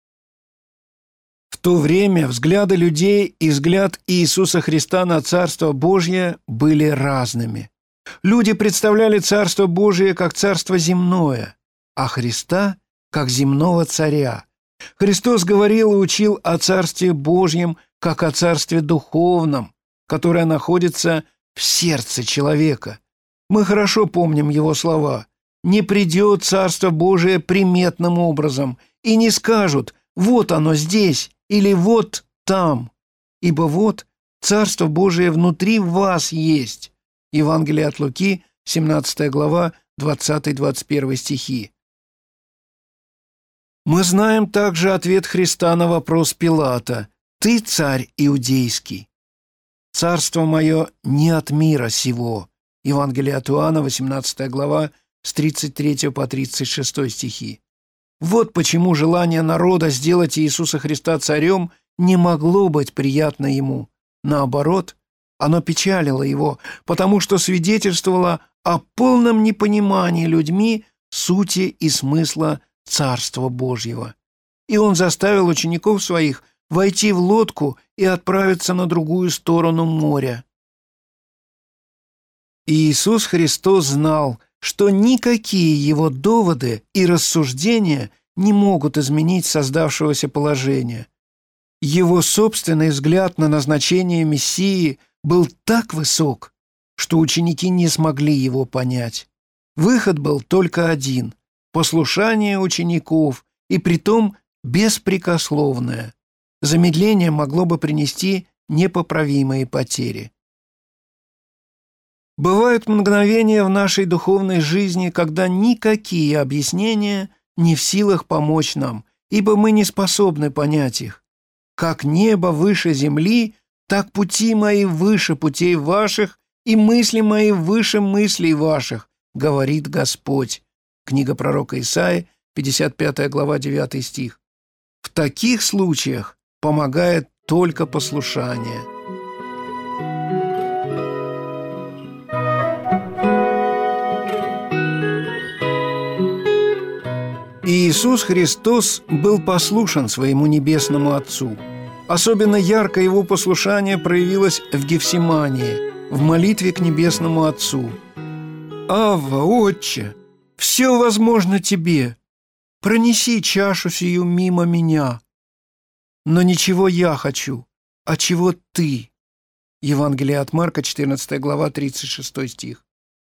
В то время взгляды людей и взгляд Иисуса Христа на Царство Божье были разными. Люди представляли Царство Божие как царство земное, а Христа – как земного царя. Христос говорил и учил о Царстве Божьем, как о Царстве Духовном, которое находится в сердце человека. Мы хорошо помним Его слова: «Не придет Царство Божие приметным образом, и не скажут: вот оно здесь или вот там, ибо вот Царство Божие внутри вас есть». Евангелие от Луки, 17 глава, 20-21 стихи. Мы знаем также ответ Христа на вопрос Пилата: «Ты царь иудейский?» «Царство мое не от мира сего». Евангелие от Иоанна, 18 глава, с 33 по 36 стихи. Вот почему желание народа сделать Иисуса Христа царем не могло быть приятно ему. Наоборот, оно печалило его, потому что свидетельствовало о полном непонимании людьми сути и смысла Царства Божьего. И он заставил учеников своих войти в лодку и отправиться на другую сторону моря. И Иисус Христос знал, что никакие его доводы и рассуждения не могут изменить создавшегося положения. Его собственный взгляд на назначение Мессии был так высок, что ученики не смогли его понять. Выход был только один – послушание учеников, и притом беспрекословное. Замедление могло бы принести непоправимые потери. Бывают мгновения в нашей духовной жизни, когда никакие объяснения не в силах помочь нам, ибо мы не способны понять их. «Как небо выше земли, так пути мои выше путей ваших, и мысли мои выше мыслей ваших, говорит Господь». Книга пророка Исаии, 55 глава, 9 стих. В таких случаях помогает только послушание. Иисус Христос был послушен своему Небесному Отцу. Особенно ярко его послушание проявилось в Гефсимании, в молитве к Небесному Отцу. «Авва, Отче, все возможно тебе. Пронеси чашу сию мимо меня. Но ничего я хочу, а чего ты». Евангелие от Марка, 14 глава, 36 стих.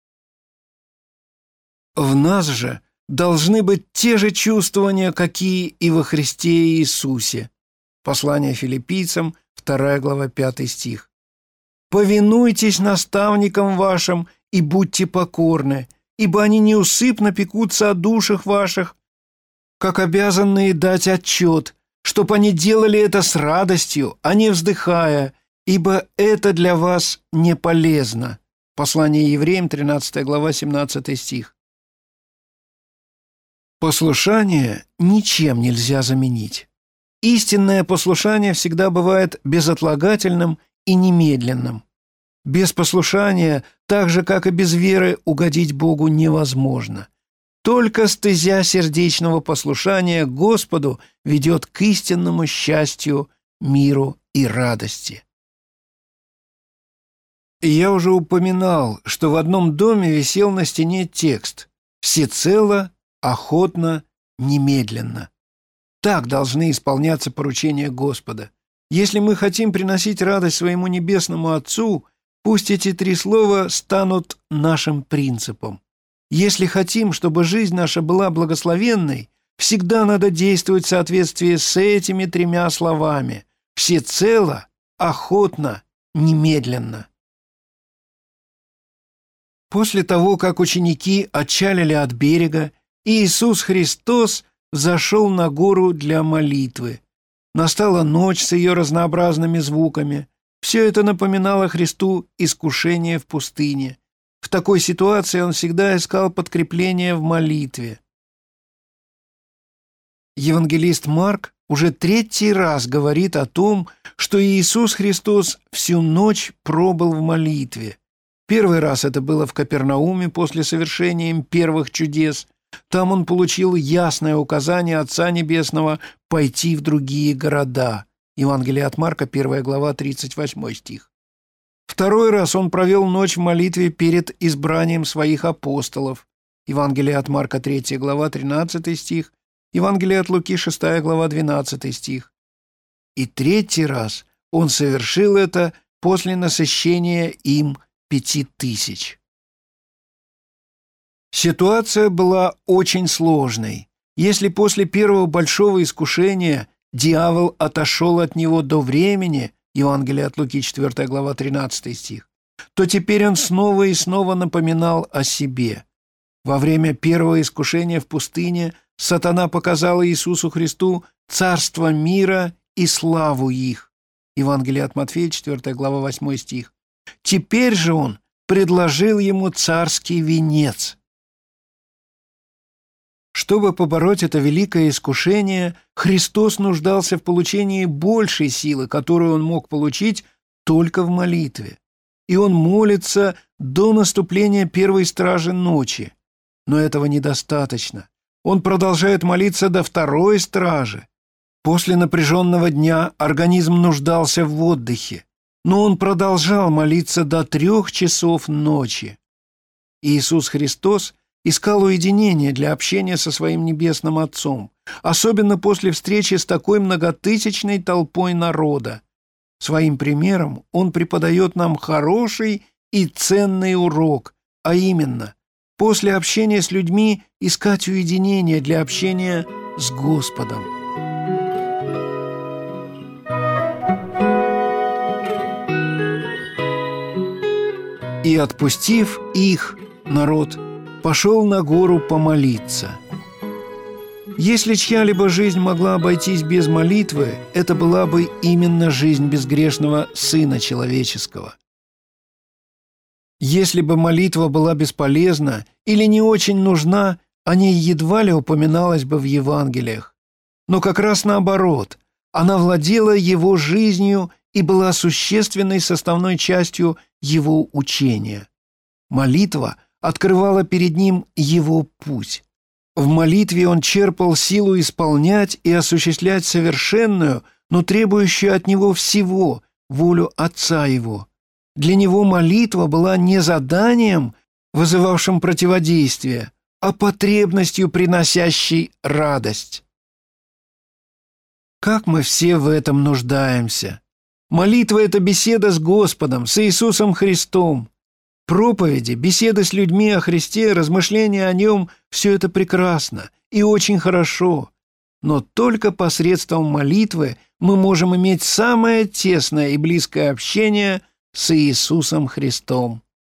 В нас же должны быть те же чувствования, какие и во Христе Иисусе. Послание Филиппийцам, 2 глава, 5 стих. «Повинуйтесь наставникам вашим и будьте покорны, ибо они неусыпно пекутся о душах ваших, как обязанные дать отчет, чтоб они делали это с радостью, а не вздыхая, ибо это для вас не полезно». Послание Евреям, 13 глава, 17 стих. Послушание ничем нельзя заменить. Истинное послушание всегда бывает безотлагательным и немедленным. Без послушания, так же, как и без веры, угодить Богу невозможно. Только стезя сердечного послушания Господу ведет к истинному счастью, миру и радости. Я уже упоминал, что в одном доме висел на стене текст «Всецело, охотно, немедленно». Так должны исполняться поручения Господа. Если мы хотим приносить радость своему Небесному Отцу, пусть эти 3 слова станут нашим принципом. Если хотим, чтобы жизнь наша была благословенной, Всегда надо действовать в соответствии с этими тремя словами: всецело, охотно, немедленно. После того, как ученики отчалили от берега, Иисус Христос зашел на гору для молитвы. Настала ночь с ее разнообразными звуками. Все это напоминало Христу искушение в пустыне. В такой ситуации он всегда искал подкрепление в молитве. Евангелист Марк уже 3-й раз говорит о том, что Иисус Христос всю ночь пробыл в молитве. Первый раз это было в Капернауме после совершения им первых чудес. Там он получил ясное указание Отца Небесного пойти в другие города. Евангелие от Марка, 1 глава, 38 стих. Второй раз он провел ночь в молитве перед избранием своих апостолов. Евангелие от Марка, 3 глава, 13 стих. Евангелие от Луки, 6 глава, 12 стих. И 3-й раз он совершил это после насыщения им 5000. Ситуация была очень сложной. Если после первого большого искушения дьявол отошел от него до времени, Евангелие от Луки, 4 глава, 13 стих, то теперь он снова и снова напоминал о себе. Во время первого искушения в пустыне сатана показал Иисусу Христу царство мира и славу их. Евангелие от Матфея, 4 глава, 8 стих. Теперь же он предложил ему царский венец. Чтобы побороть это великое искушение, Христос нуждался в получении большей силы, которую он мог получить только в молитве. И он молится до наступления первой стражи ночи. Но этого недостаточно. Он продолжает молиться до второй стражи. После напряженного дня организм нуждался в отдыхе, но он продолжал молиться до 3 часов ночи. Иисус Христос искал уединение для общения со своим Небесным Отцом, особенно после встречи с такой многотысячной толпой народа. Своим примером он преподает нам хороший и ценный урок, а именно, после общения с людьми искать уединение для общения с Господом. И, отпустив их, народ пошел на гору помолиться. Если чья-либо жизнь могла обойтись без молитвы, это была бы именно жизнь безгрешного Сына Человеческого. Если бы молитва была бесполезна или не очень нужна, о ней едва ли упоминалось бы в Евангелиях. Но как раз наоборот, она владела его жизнью и была существенной составной частью его учения. Молитва открывала перед ним его путь. В молитве он черпал силу исполнять и осуществлять совершенную, но требующую от него всего, волю Отца его. Для него молитва была не заданием, вызывавшим противодействие, а потребностью, приносящей радость. Как мы все в этом нуждаемся! Молитва – это беседа с Господом, с Иисусом Христом. Проповеди, беседы с людьми о Христе, размышления о Нем – все это прекрасно и очень хорошо. Но только посредством молитвы мы можем иметь самое тесное и близкое общение с Иисусом Христом.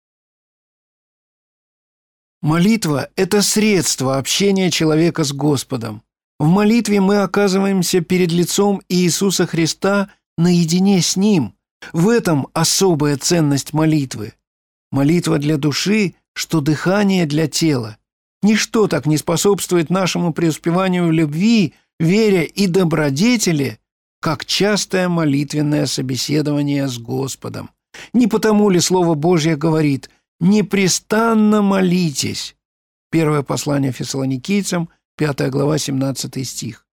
Молитва – это средство общения человека с Господом. В молитве мы оказываемся перед лицом Иисуса Христа наедине с Ним. В этом особая ценность молитвы. Молитва для души, что дыхание для тела. Ничто так не способствует нашему преуспеванию в любви, вере и добродетели, как частое молитвенное собеседование с Господом. Не потому ли Слово Божье говорит «непрестанно молитесь»? Первое послание Фессалоникийцам, 5 глава, 17 стих.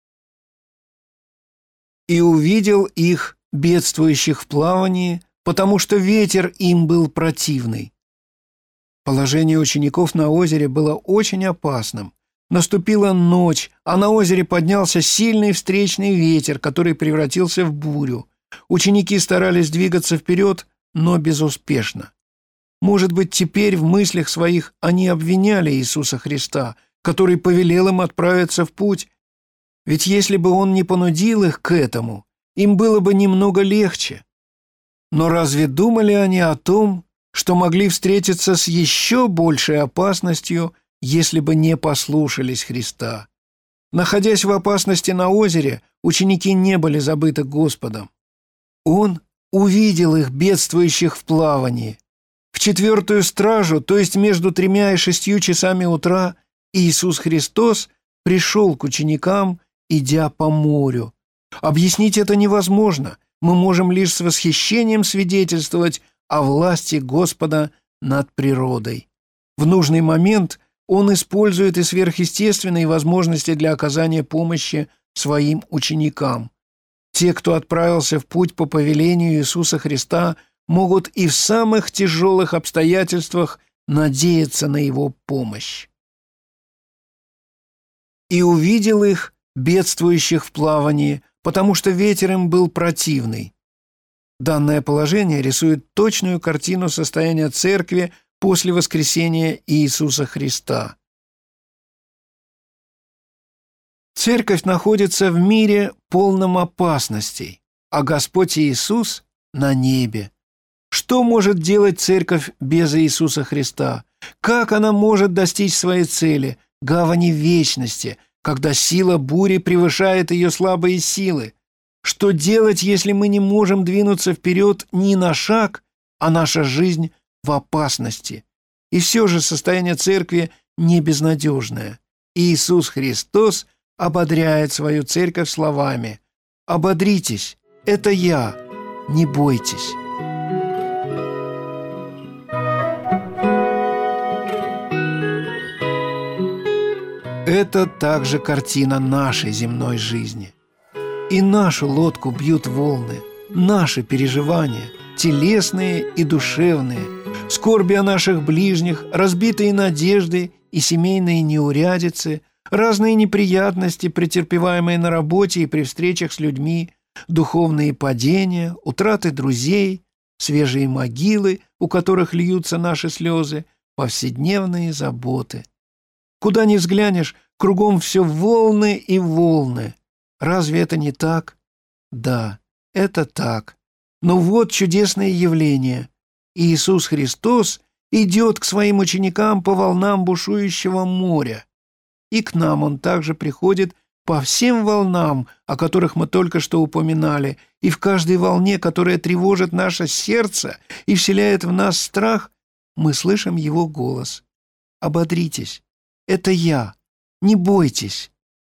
«И увидел их, бедствующих в плавании, потому что ветер им был противный». Положение учеников на озере было очень опасным. Наступила ночь, а на озере поднялся сильный встречный ветер, который превратился в бурю. Ученики старались двигаться вперед, но безуспешно. Может быть, теперь в мыслях своих они обвиняли Иисуса Христа, который повелел им отправиться в путь Ведь если бы он не понудил их к этому, им было бы немного легче. Но разве думали они о том, что могли встретиться с еще большей опасностью, если бы не послушались Христа? Находясь в опасности на озере, ученики не были забыты Господом. Он увидел их, бедствующих в плавании. В 4-ю стражу, то есть между 3 и 6 часами утра, Иисус Христос пришел к ученикам, идя по морю. Объяснить это невозможно. Мы можем лишь с восхищением свидетельствовать о власти Господа над природой. В нужный момент Он использует и сверхъестественные возможности для оказания помощи своим ученикам. Те, кто отправился в путь по повелению Иисуса Христа, могут и в самых тяжелых обстоятельствах надеяться на Его помощь. «И увидел их, бедствующих в плавании, потому что ветер им был противный». Данное положение рисует точную картину состояния церкви после воскресения Иисуса Христа. Церковь находится в мире, полном опасностей, а Господь Иисус на небе. Что может делать церковь без Иисуса Христа? Как она может достичь своей цели, гавани вечности, когда сила бури превышает ее слабые силы? Что делать, если мы не можем двинуться вперед ни на шаг, а наша жизнь в опасности? И все же состояние церкви не безнадежное. Иисус Христос ободряет свою церковь словами: «Ободритесь, это Я, не бойтесь». Это также картина нашей земной жизни. И нашу лодку бьют волны, наши переживания, телесные и душевные, скорби о наших ближних, разбитые надежды и семейные неурядицы, разные неприятности, претерпеваемые на работе и при встречах с людьми, духовные падения, утраты друзей, свежие могилы, у которых льются наши слезы, повседневные заботы. Куда ни взглянешь, кругом все волны и волны. Разве это не так? Да, это так. Но вот чудесное явление. Иисус Христос идет к своим ученикам по волнам бушующего моря. И к нам Он также приходит по всем волнам, о которых мы только что упоминали, и в каждой волне, которая тревожит наше сердце и вселяет в нас страх, мы слышим Его голос. «Ободритесь, это Я, не бойтесь».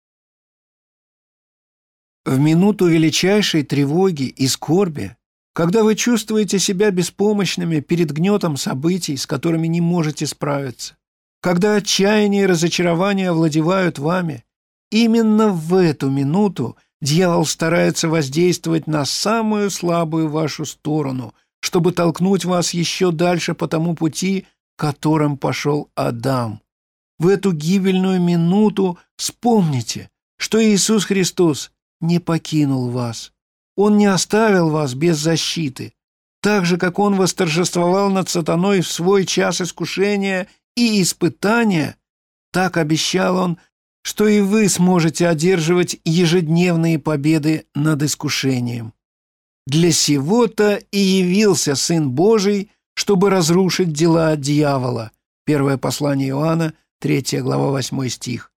В минуту величайшей тревоги и скорби, когда вы чувствуете себя беспомощными перед гнетом событий, с которыми не можете справиться, когда отчаяние и разочарование овладевают вами, именно в эту минуту дьявол старается воздействовать на самую слабую вашу сторону, чтобы толкнуть вас еще дальше по тому пути, которым пошел Адам. В эту гибельную минуту вспомните, что Иисус Христос не покинул вас. Он не оставил вас без защиты. Так же, как Он восторжествовал над сатаной в свой час искушения и испытания, так обещал Он, что и вы сможете одерживать ежедневные победы над искушением. Для сего-то и явился Сын Божий, чтобы разрушить дела дьявола. Первое послание Иоанна, 3 глава, 8 стих.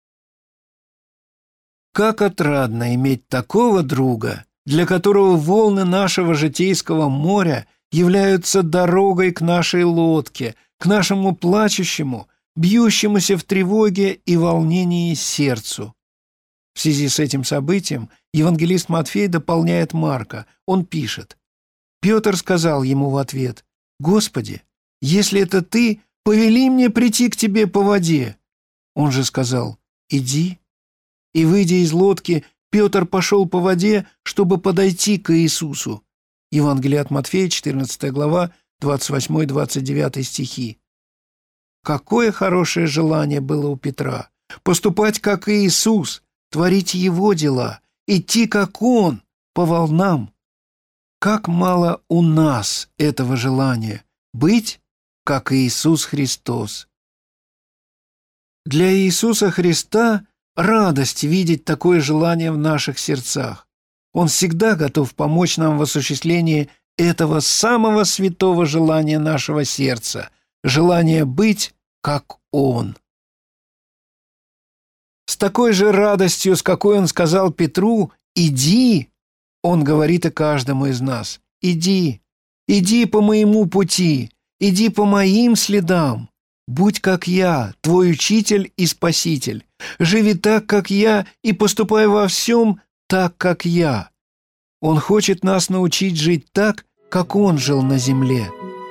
Как отрадно иметь такого друга, для которого волны нашего житейского моря являются дорогой к нашей лодке, к нашему плачущему, бьющемуся в тревоге и волнении сердцу. В связи с этим событием евангелист Матфей дополняет Марка. Он пишет: «Петр сказал ему в ответ: „Господи, если это Ты, повели мне прийти к Тебе по воде“. Он же сказал: „Иди“. И, выйдя из лодки, Петр пошел по воде, чтобы подойти к Иисусу. Евангелие от Матфея, 14 глава, 28-29 стихи. Какое хорошее желание было у Петра поступать как Иисус, творить Его дела, идти как Он, по волнам. Как мало у нас этого желания быть как Иисус Христос. Для Иисуса Христа радость видеть такое желание в наших сердцах. Он всегда готов помочь нам в осуществлении этого самого святого желания нашего сердца, желания быть как Он. С такой же радостью, с какой Он сказал Петру «Иди», Он говорит и каждому из нас «Иди, иди по моему пути, иди по моим следам, будь как я, твой учитель и спаситель, живи так, как я, и поступай во всем так, как я». Он хочет нас научить жить так, как Он жил на земле.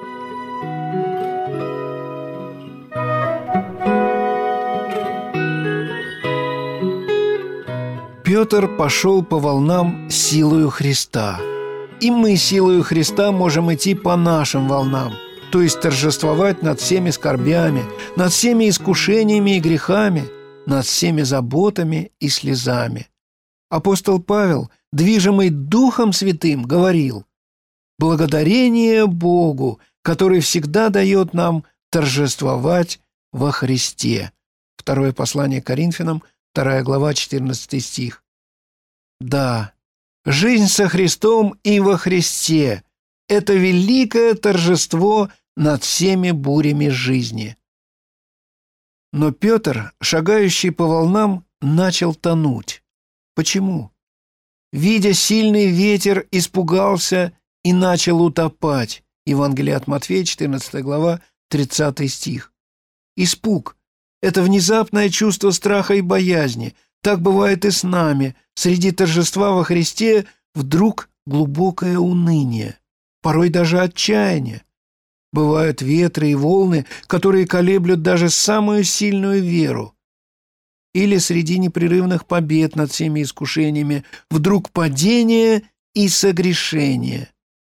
Петр пошел по волнам силою Христа. И мы силою Христа можем идти по нашим волнам, то есть торжествовать над всеми скорбями, над всеми искушениями и грехами, над всеми заботами и слезами. Апостол Павел, движимый Духом Святым, говорил: «Благодарение Богу, который всегда дает нам торжествовать во Христе». Второе послание к Коринфянам, 2 глава, 14 стих. Да, жизнь со Христом и во Христе – это великое торжество над всеми бурями жизни. Но Петр, шагающий по волнам, начал тонуть. Почему? Видя сильный ветер, испугался и начал утопать. Евангелие от Матфея, 14 глава, 30 стих. Испуг – это внезапное чувство страха и боязни. Так бывает и с нами. Среди торжества во Христе вдруг глубокое уныние, порой даже отчаяние. Бывают ветры и волны, которые колеблют даже самую сильную веру. Или среди непрерывных побед над всеми искушениями вдруг падение и согрешение.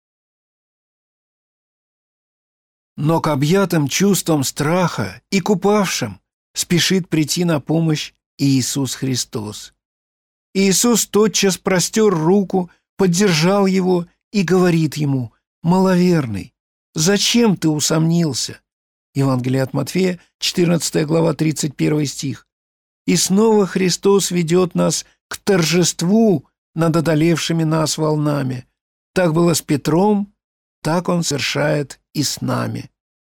Но к объятым чувствам страха и к упавшим спешит прийти на помощь Иисус Христос. Иисус тотчас простер руку, поддержал его и говорит ему: «Маловерный, зачем ты усомнился?» Евангелие от Матфея, 14 глава, 31 стих. И снова Христос ведет нас к торжеству над одолевшими нас волнами. Так было с Петром, так Он совершает и с нами.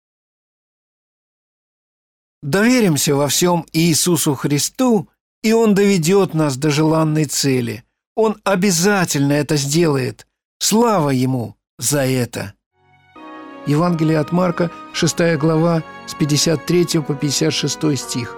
Доверимся во всем Иисусу Христу, и Он доведет нас до желанной цели. Он обязательно это сделает. Слава Ему за это! Евангелие от Марка, 6 глава, с 53 по 56 стих.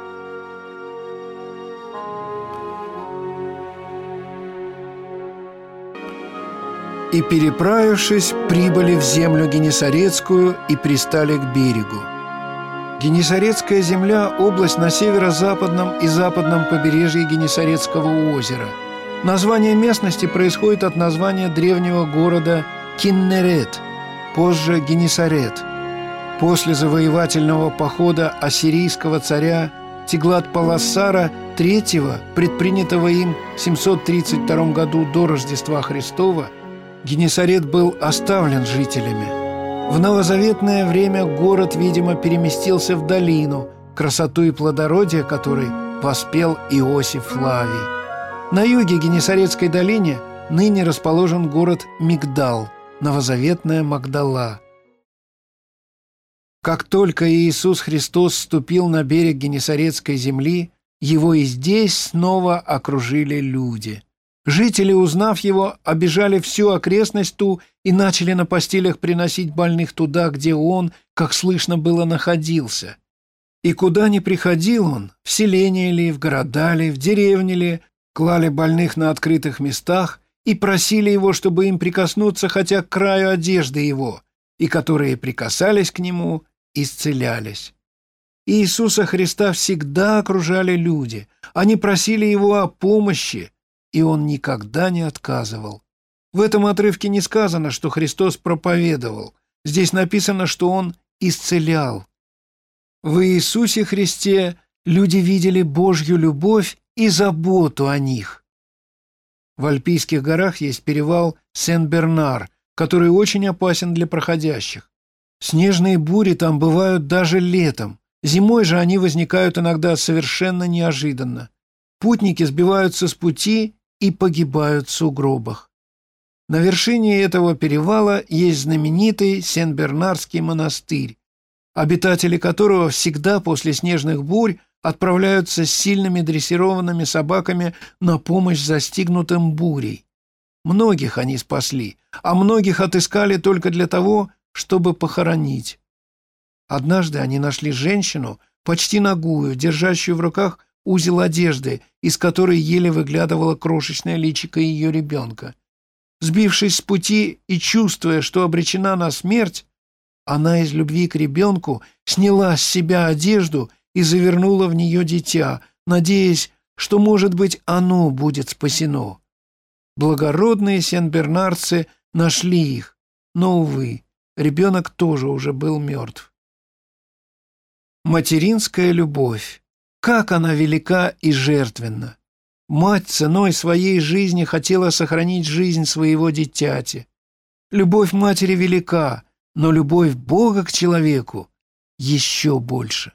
«И, переправившись, прибыли в землю Генесарецкую и пристали к берегу. Генесарецкая земля – область на северо-западном и западном побережье Генесарецкого озера. Название местности происходит от названия древнего города Киннерет, позже Генесарет. После завоевательного похода ассирийского царя Тиглат-Палассара III, предпринятого им в 732 году до Рождества Христова, Генесарет был оставлен жителями. В новозаветное время город, видимо, переместился в долину, красоту и плодородие которой воспел Иосиф Флавий. На юге Генесарецкой долине ныне расположен город Мигдал, новозаветная Магдала. Как только Иисус Христос ступил на берег Генесарецкой земли, Его и здесь снова окружили люди. Жители, узнав Его, обежали всю окрестность ту и начали на постелях приносить больных туда, где Он, как слышно было, находился. И куда ни приходил Он, в селение ли, в города ли, в деревне ли, клали больных на открытых местах и просили Его, чтобы им прикоснуться хотя к краю одежды Его, и которые прикасались к Нему, исцелялись. Иисуса Христа всегда окружали люди. Они просили Его о помощи, и Он никогда не отказывал. В этом отрывке не сказано, что Христос проповедовал. Здесь написано, что Он исцелял. В Иисусе Христе люди видели Божью любовь и заботу о них. В Альпийских горах есть перевал Сен-Бернар, который очень опасен для проходящих. Снежные бури там бывают даже летом. Зимой же они возникают иногда совершенно неожиданно. путники сбиваются с пути и погибают в сугробах. На вершине этого перевала есть знаменитый Сен-Бернарский монастырь, обитатели которого всегда после снежных бурь отправляются с сильными дрессированными собаками на помощь застигнутым бурей. Многих они спасли, а многих отыскали только для того, чтобы похоронить. Однажды они нашли женщину, почти нагую, держащую в руках узел одежды, из которой еле выглядывало крошечное личико ее ребенка. Сбившись с пути и чувствуя, что обречена на смерть, она из любви к ребенку сняла с себя одежду и завернула в нее дитя, надеясь, что, может быть, оно будет спасено. Благородные сен-бернарцы нашли их, но, увы, ребенок тоже уже был мертв. Материнская любовь. Как она велика и жертвенна! Мать ценой своей жизни хотела сохранить жизнь своего дитяти. Любовь матери велика, но любовь Бога к человеку еще больше.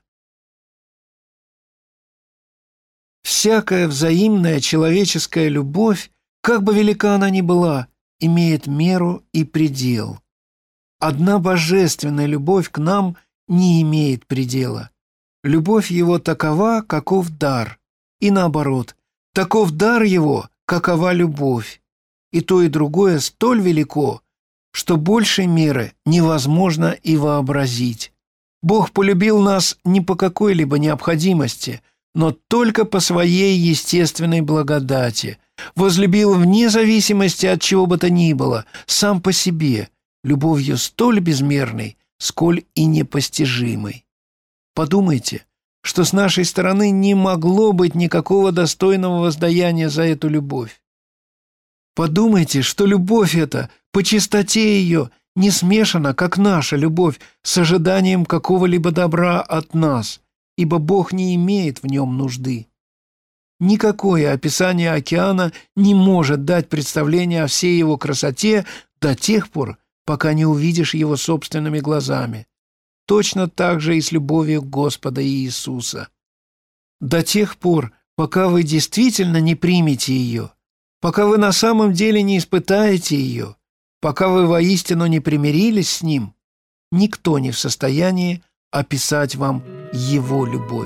Всякая взаимная человеческая любовь, как бы велика она ни была, имеет меру и предел. Одна божественная любовь к нам не имеет предела. Любовь его такова, каков дар, и наоборот, таков дар его, какова любовь. И то, и другое столь велико, что большей меры невозможно и вообразить. Бог полюбил нас не по какой-либо необходимости, но только по своей естественной благодати, возлюбил вне зависимости от чего бы то ни было, сам по себе, любовью столь безмерной, сколь и непостижимой. Подумайте, что с нашей стороны не могло быть никакого достойного воздаяния за эту любовь. Подумайте, что любовь эта, по чистоте ее, не смешана, как наша любовь, с ожиданием какого-либо добра от нас, ибо Бог не имеет в нем нужды. Никакое описание океана не может дать представление о всей его красоте до тех пор, пока не увидишь его собственными глазами. Точно так же и с любовью Господа Иисуса. До тех пор, пока вы действительно не примете ее, пока вы на самом деле не испытаете ее, пока вы воистину не примирились с Ним, никто не в состоянии описать вам Его любовь.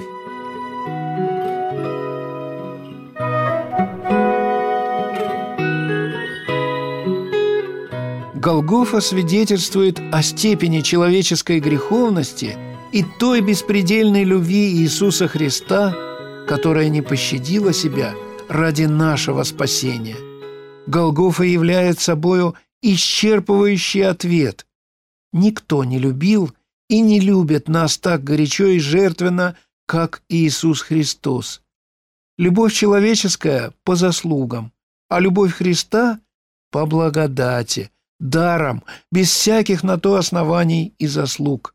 Голгофа свидетельствует о степени человеческой греховности и той беспредельной любви Иисуса Христа, которая не пощадила себя ради нашего спасения. Голгофа является собою исчерпывающий ответ. Никто не любил и не любит нас так горячо и жертвенно, как Иисус Христос. Любовь человеческая по заслугам, а любовь Христа по благодати, даром, без всяких на то оснований и заслуг.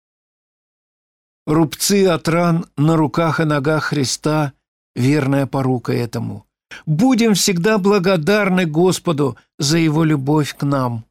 Рубцы от ран на руках и ногах Христа – верная порука этому. Будем всегда благодарны Господу за Его любовь к нам.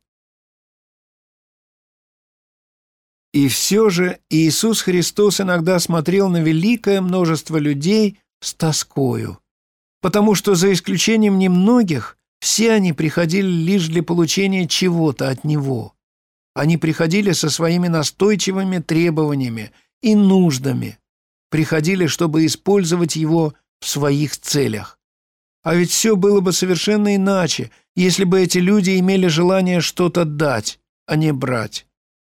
И все же Иисус Христос иногда смотрел на великое множество людей с тоскою, потому что, за исключением немногих, все они приходили лишь для получения чего-то от Него. Они приходили со своими настойчивыми требованиями и нуждами, приходили, чтобы использовать Его в своих целях. А ведь все было бы совершенно иначе, если бы эти люди имели желание что-то дать, а не брать.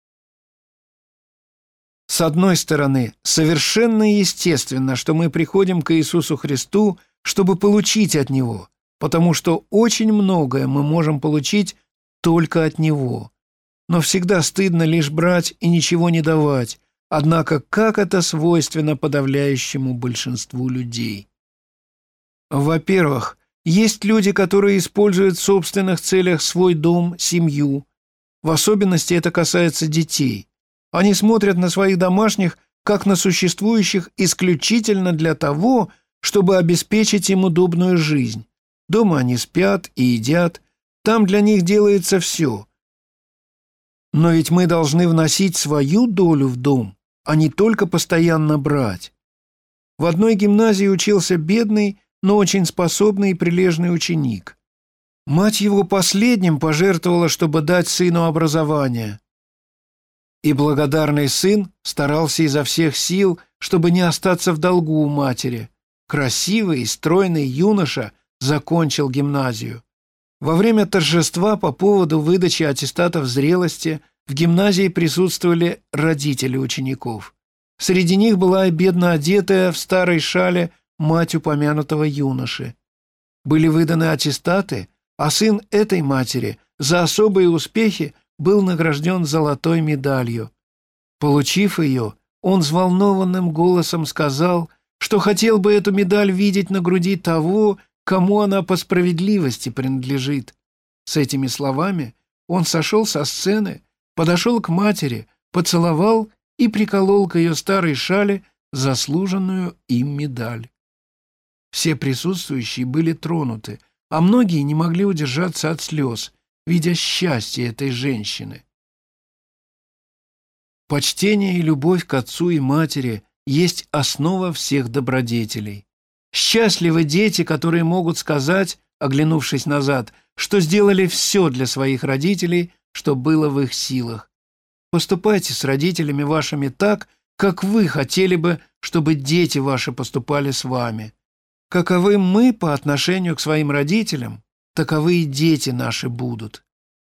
С одной стороны, совершенно естественно, что мы приходим к Иисусу Христу, чтобы получить от Него, потому что очень многое мы можем получить только от Него. Но всегда стыдно лишь брать и ничего не давать, однако как это свойственно подавляющему большинству людей. Во-первых, есть люди, которые используют в собственных целях свой дом, семью. В особенности это касается детей. Они смотрят на своих домашних, как на существующих исключительно для того, чтобы обеспечить им удобную жизнь. Дома они спят и едят, там для них делается все. Но ведь мы должны вносить свою долю в дом, а не только постоянно брать. В одной гимназии учился бедный, но очень способный и прилежный ученик. Мать его последним пожертвовала, чтобы дать сыну образование. И благодарный сын старался изо всех сил, чтобы не остаться в долгу у матери. Красивый и стройный юноша закончил гимназию. Во время торжества по поводу выдачи аттестатов зрелости в гимназии присутствовали родители учеников. Среди них была и бедно одетая в старой шале мать упомянутого юноши. Были выданы аттестаты, а сын этой матери за особые успехи был награжден золотой медалью. Получив ее, он взволнованным голосом сказал, что хотел бы эту медаль видеть на груди того, кому она по справедливости принадлежит. С этими словами он сошел со сцены, подошел к матери, поцеловал и приколол к ее старой шале заслуженную им медаль. Все присутствующие были тронуты, а многие не могли удержаться от слез, видя счастье этой женщины. Почтение и любовь к отцу и матери есть основа всех добродетелей. Счастливы дети, которые могут сказать, оглянувшись назад, что сделали все для своих родителей, что было в их силах. Поступайте с родителями вашими так, как вы хотели бы, чтобы дети ваши поступали с вами. Каковы мы по отношению к своим родителям, таковы и дети наши будут.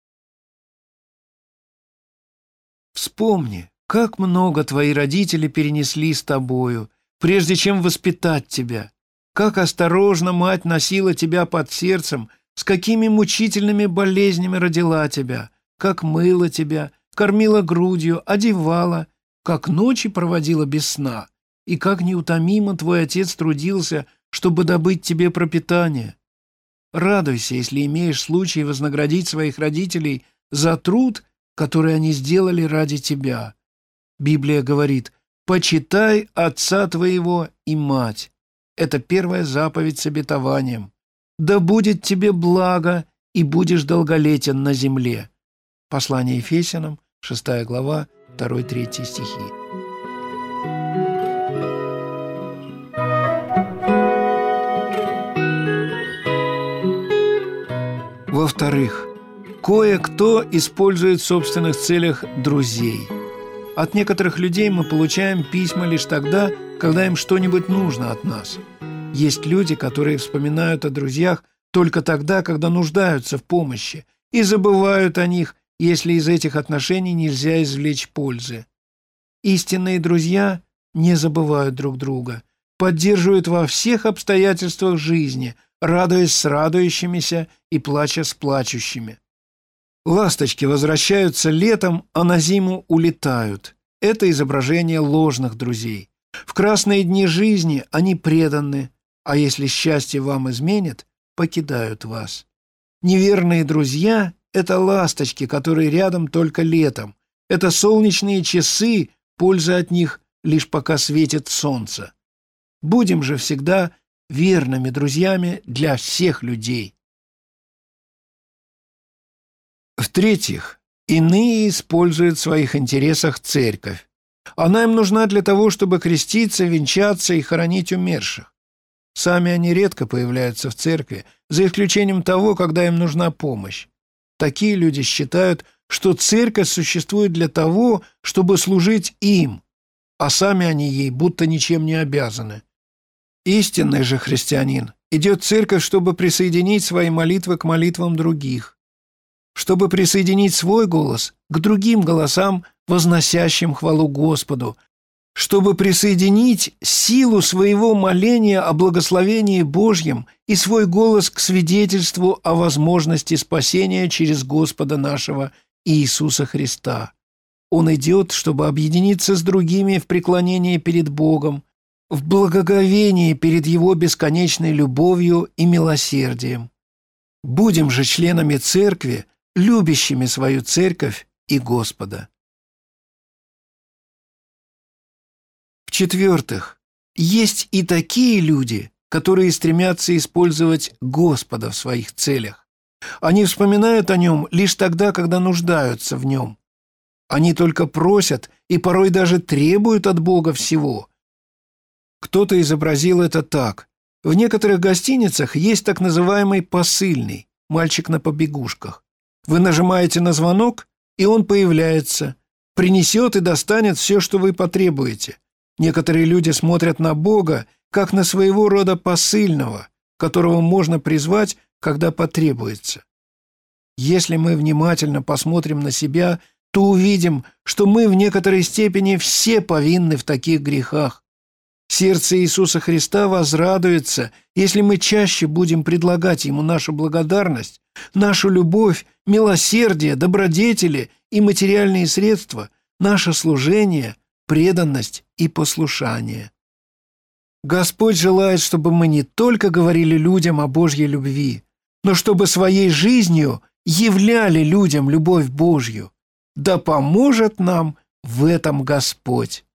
Вспомни, как много твои родители перенесли с тобою, прежде чем воспитать тебя, как осторожно мать носила тебя под сердцем, с какими мучительными болезнями родила тебя, как мыла тебя, кормила грудью, одевала, как ночи проводила без сна, и как неутомимо твой отец трудился, чтобы добыть тебе пропитание. Радуйся, если имеешь случай вознаградить своих родителей за труд, который они сделали ради тебя. Библия говорит: «Почитай отца твоего и мать». Это первая заповедь с обетованием. «Да будет тебе благо, и будешь долголетен на земле». Послание Ефесянам, 6 глава, 2-3 стихи. Во-вторых, кое-кто использует в собственных целях друзей. От некоторых людей мы получаем письма лишь тогда, когда им что-нибудь нужно от нас. Есть люди, которые вспоминают о друзьях только тогда, когда нуждаются в помощи, и забывают о них, если из этих отношений нельзя извлечь пользы. Истинные друзья не забывают друг друга, поддерживают во всех обстоятельствах жизни, радуясь с радующимися и плача с плачущими. Ласточки возвращаются летом, а на зиму улетают. Это изображение ложных друзей. В красные дни жизни они преданы, а если счастье вам изменит, покидают вас. Неверные друзья – это ласточки, которые рядом только летом. Это солнечные часы, польза от них лишь пока светит солнце. Будем же всегда верными друзьями для всех людей. В-третьих, иные используют в своих интересах церковь. Она им нужна для того, чтобы креститься, венчаться и хоронить умерших. Сами они редко появляются в церкви, за исключением того, когда им нужна помощь. Такие люди считают, что церковь существует для того, чтобы служить им, а сами они ей будто ничем не обязаны. Истинный же христианин идет в церковь, чтобы присоединить свои молитвы к молитвам других, чтобы присоединить свой голос к другим голосам, возносящим хвалу Господу, чтобы присоединить силу своего моления о благословении Божьем и свой голос к свидетельству о возможности спасения через Господа нашего Иисуса Христа. Он идет, чтобы объединиться с другими в преклонении перед Богом, в благоговении перед Его бесконечной любовью и милосердием. Будем же членами церкви, любящими свою церковь и Господа. В-четвертых, есть и такие люди, которые стремятся использовать Господа в своих целях. Они вспоминают о Нем лишь тогда, когда нуждаются в Нем. Они только просят и порой даже требуют от Бога всего. Кто-то изобразил это так: В некоторых гостиницах есть так называемый посыльный, мальчик на побегушках. Вы нажимаете на звонок, и он появляется, принесет и достанет все, что вы потребуете. Некоторые люди смотрят на Бога, как на своего рода посыльного, которого можно призвать, когда потребуется. Если мы внимательно посмотрим на себя, то увидим, что мы в некоторой степени все повинны в таких грехах. Сердце Иисуса Христа возрадуется, если мы чаще будем предлагать Ему нашу благодарность, нашу любовь, милосердие, добродетели и материальные средства, наше служение, преданность и послушание. Господь желает, чтобы мы не только говорили людям о Божьей любви, но чтобы своей жизнью являли людям любовь Божью. Да поможет нам в этом Господь.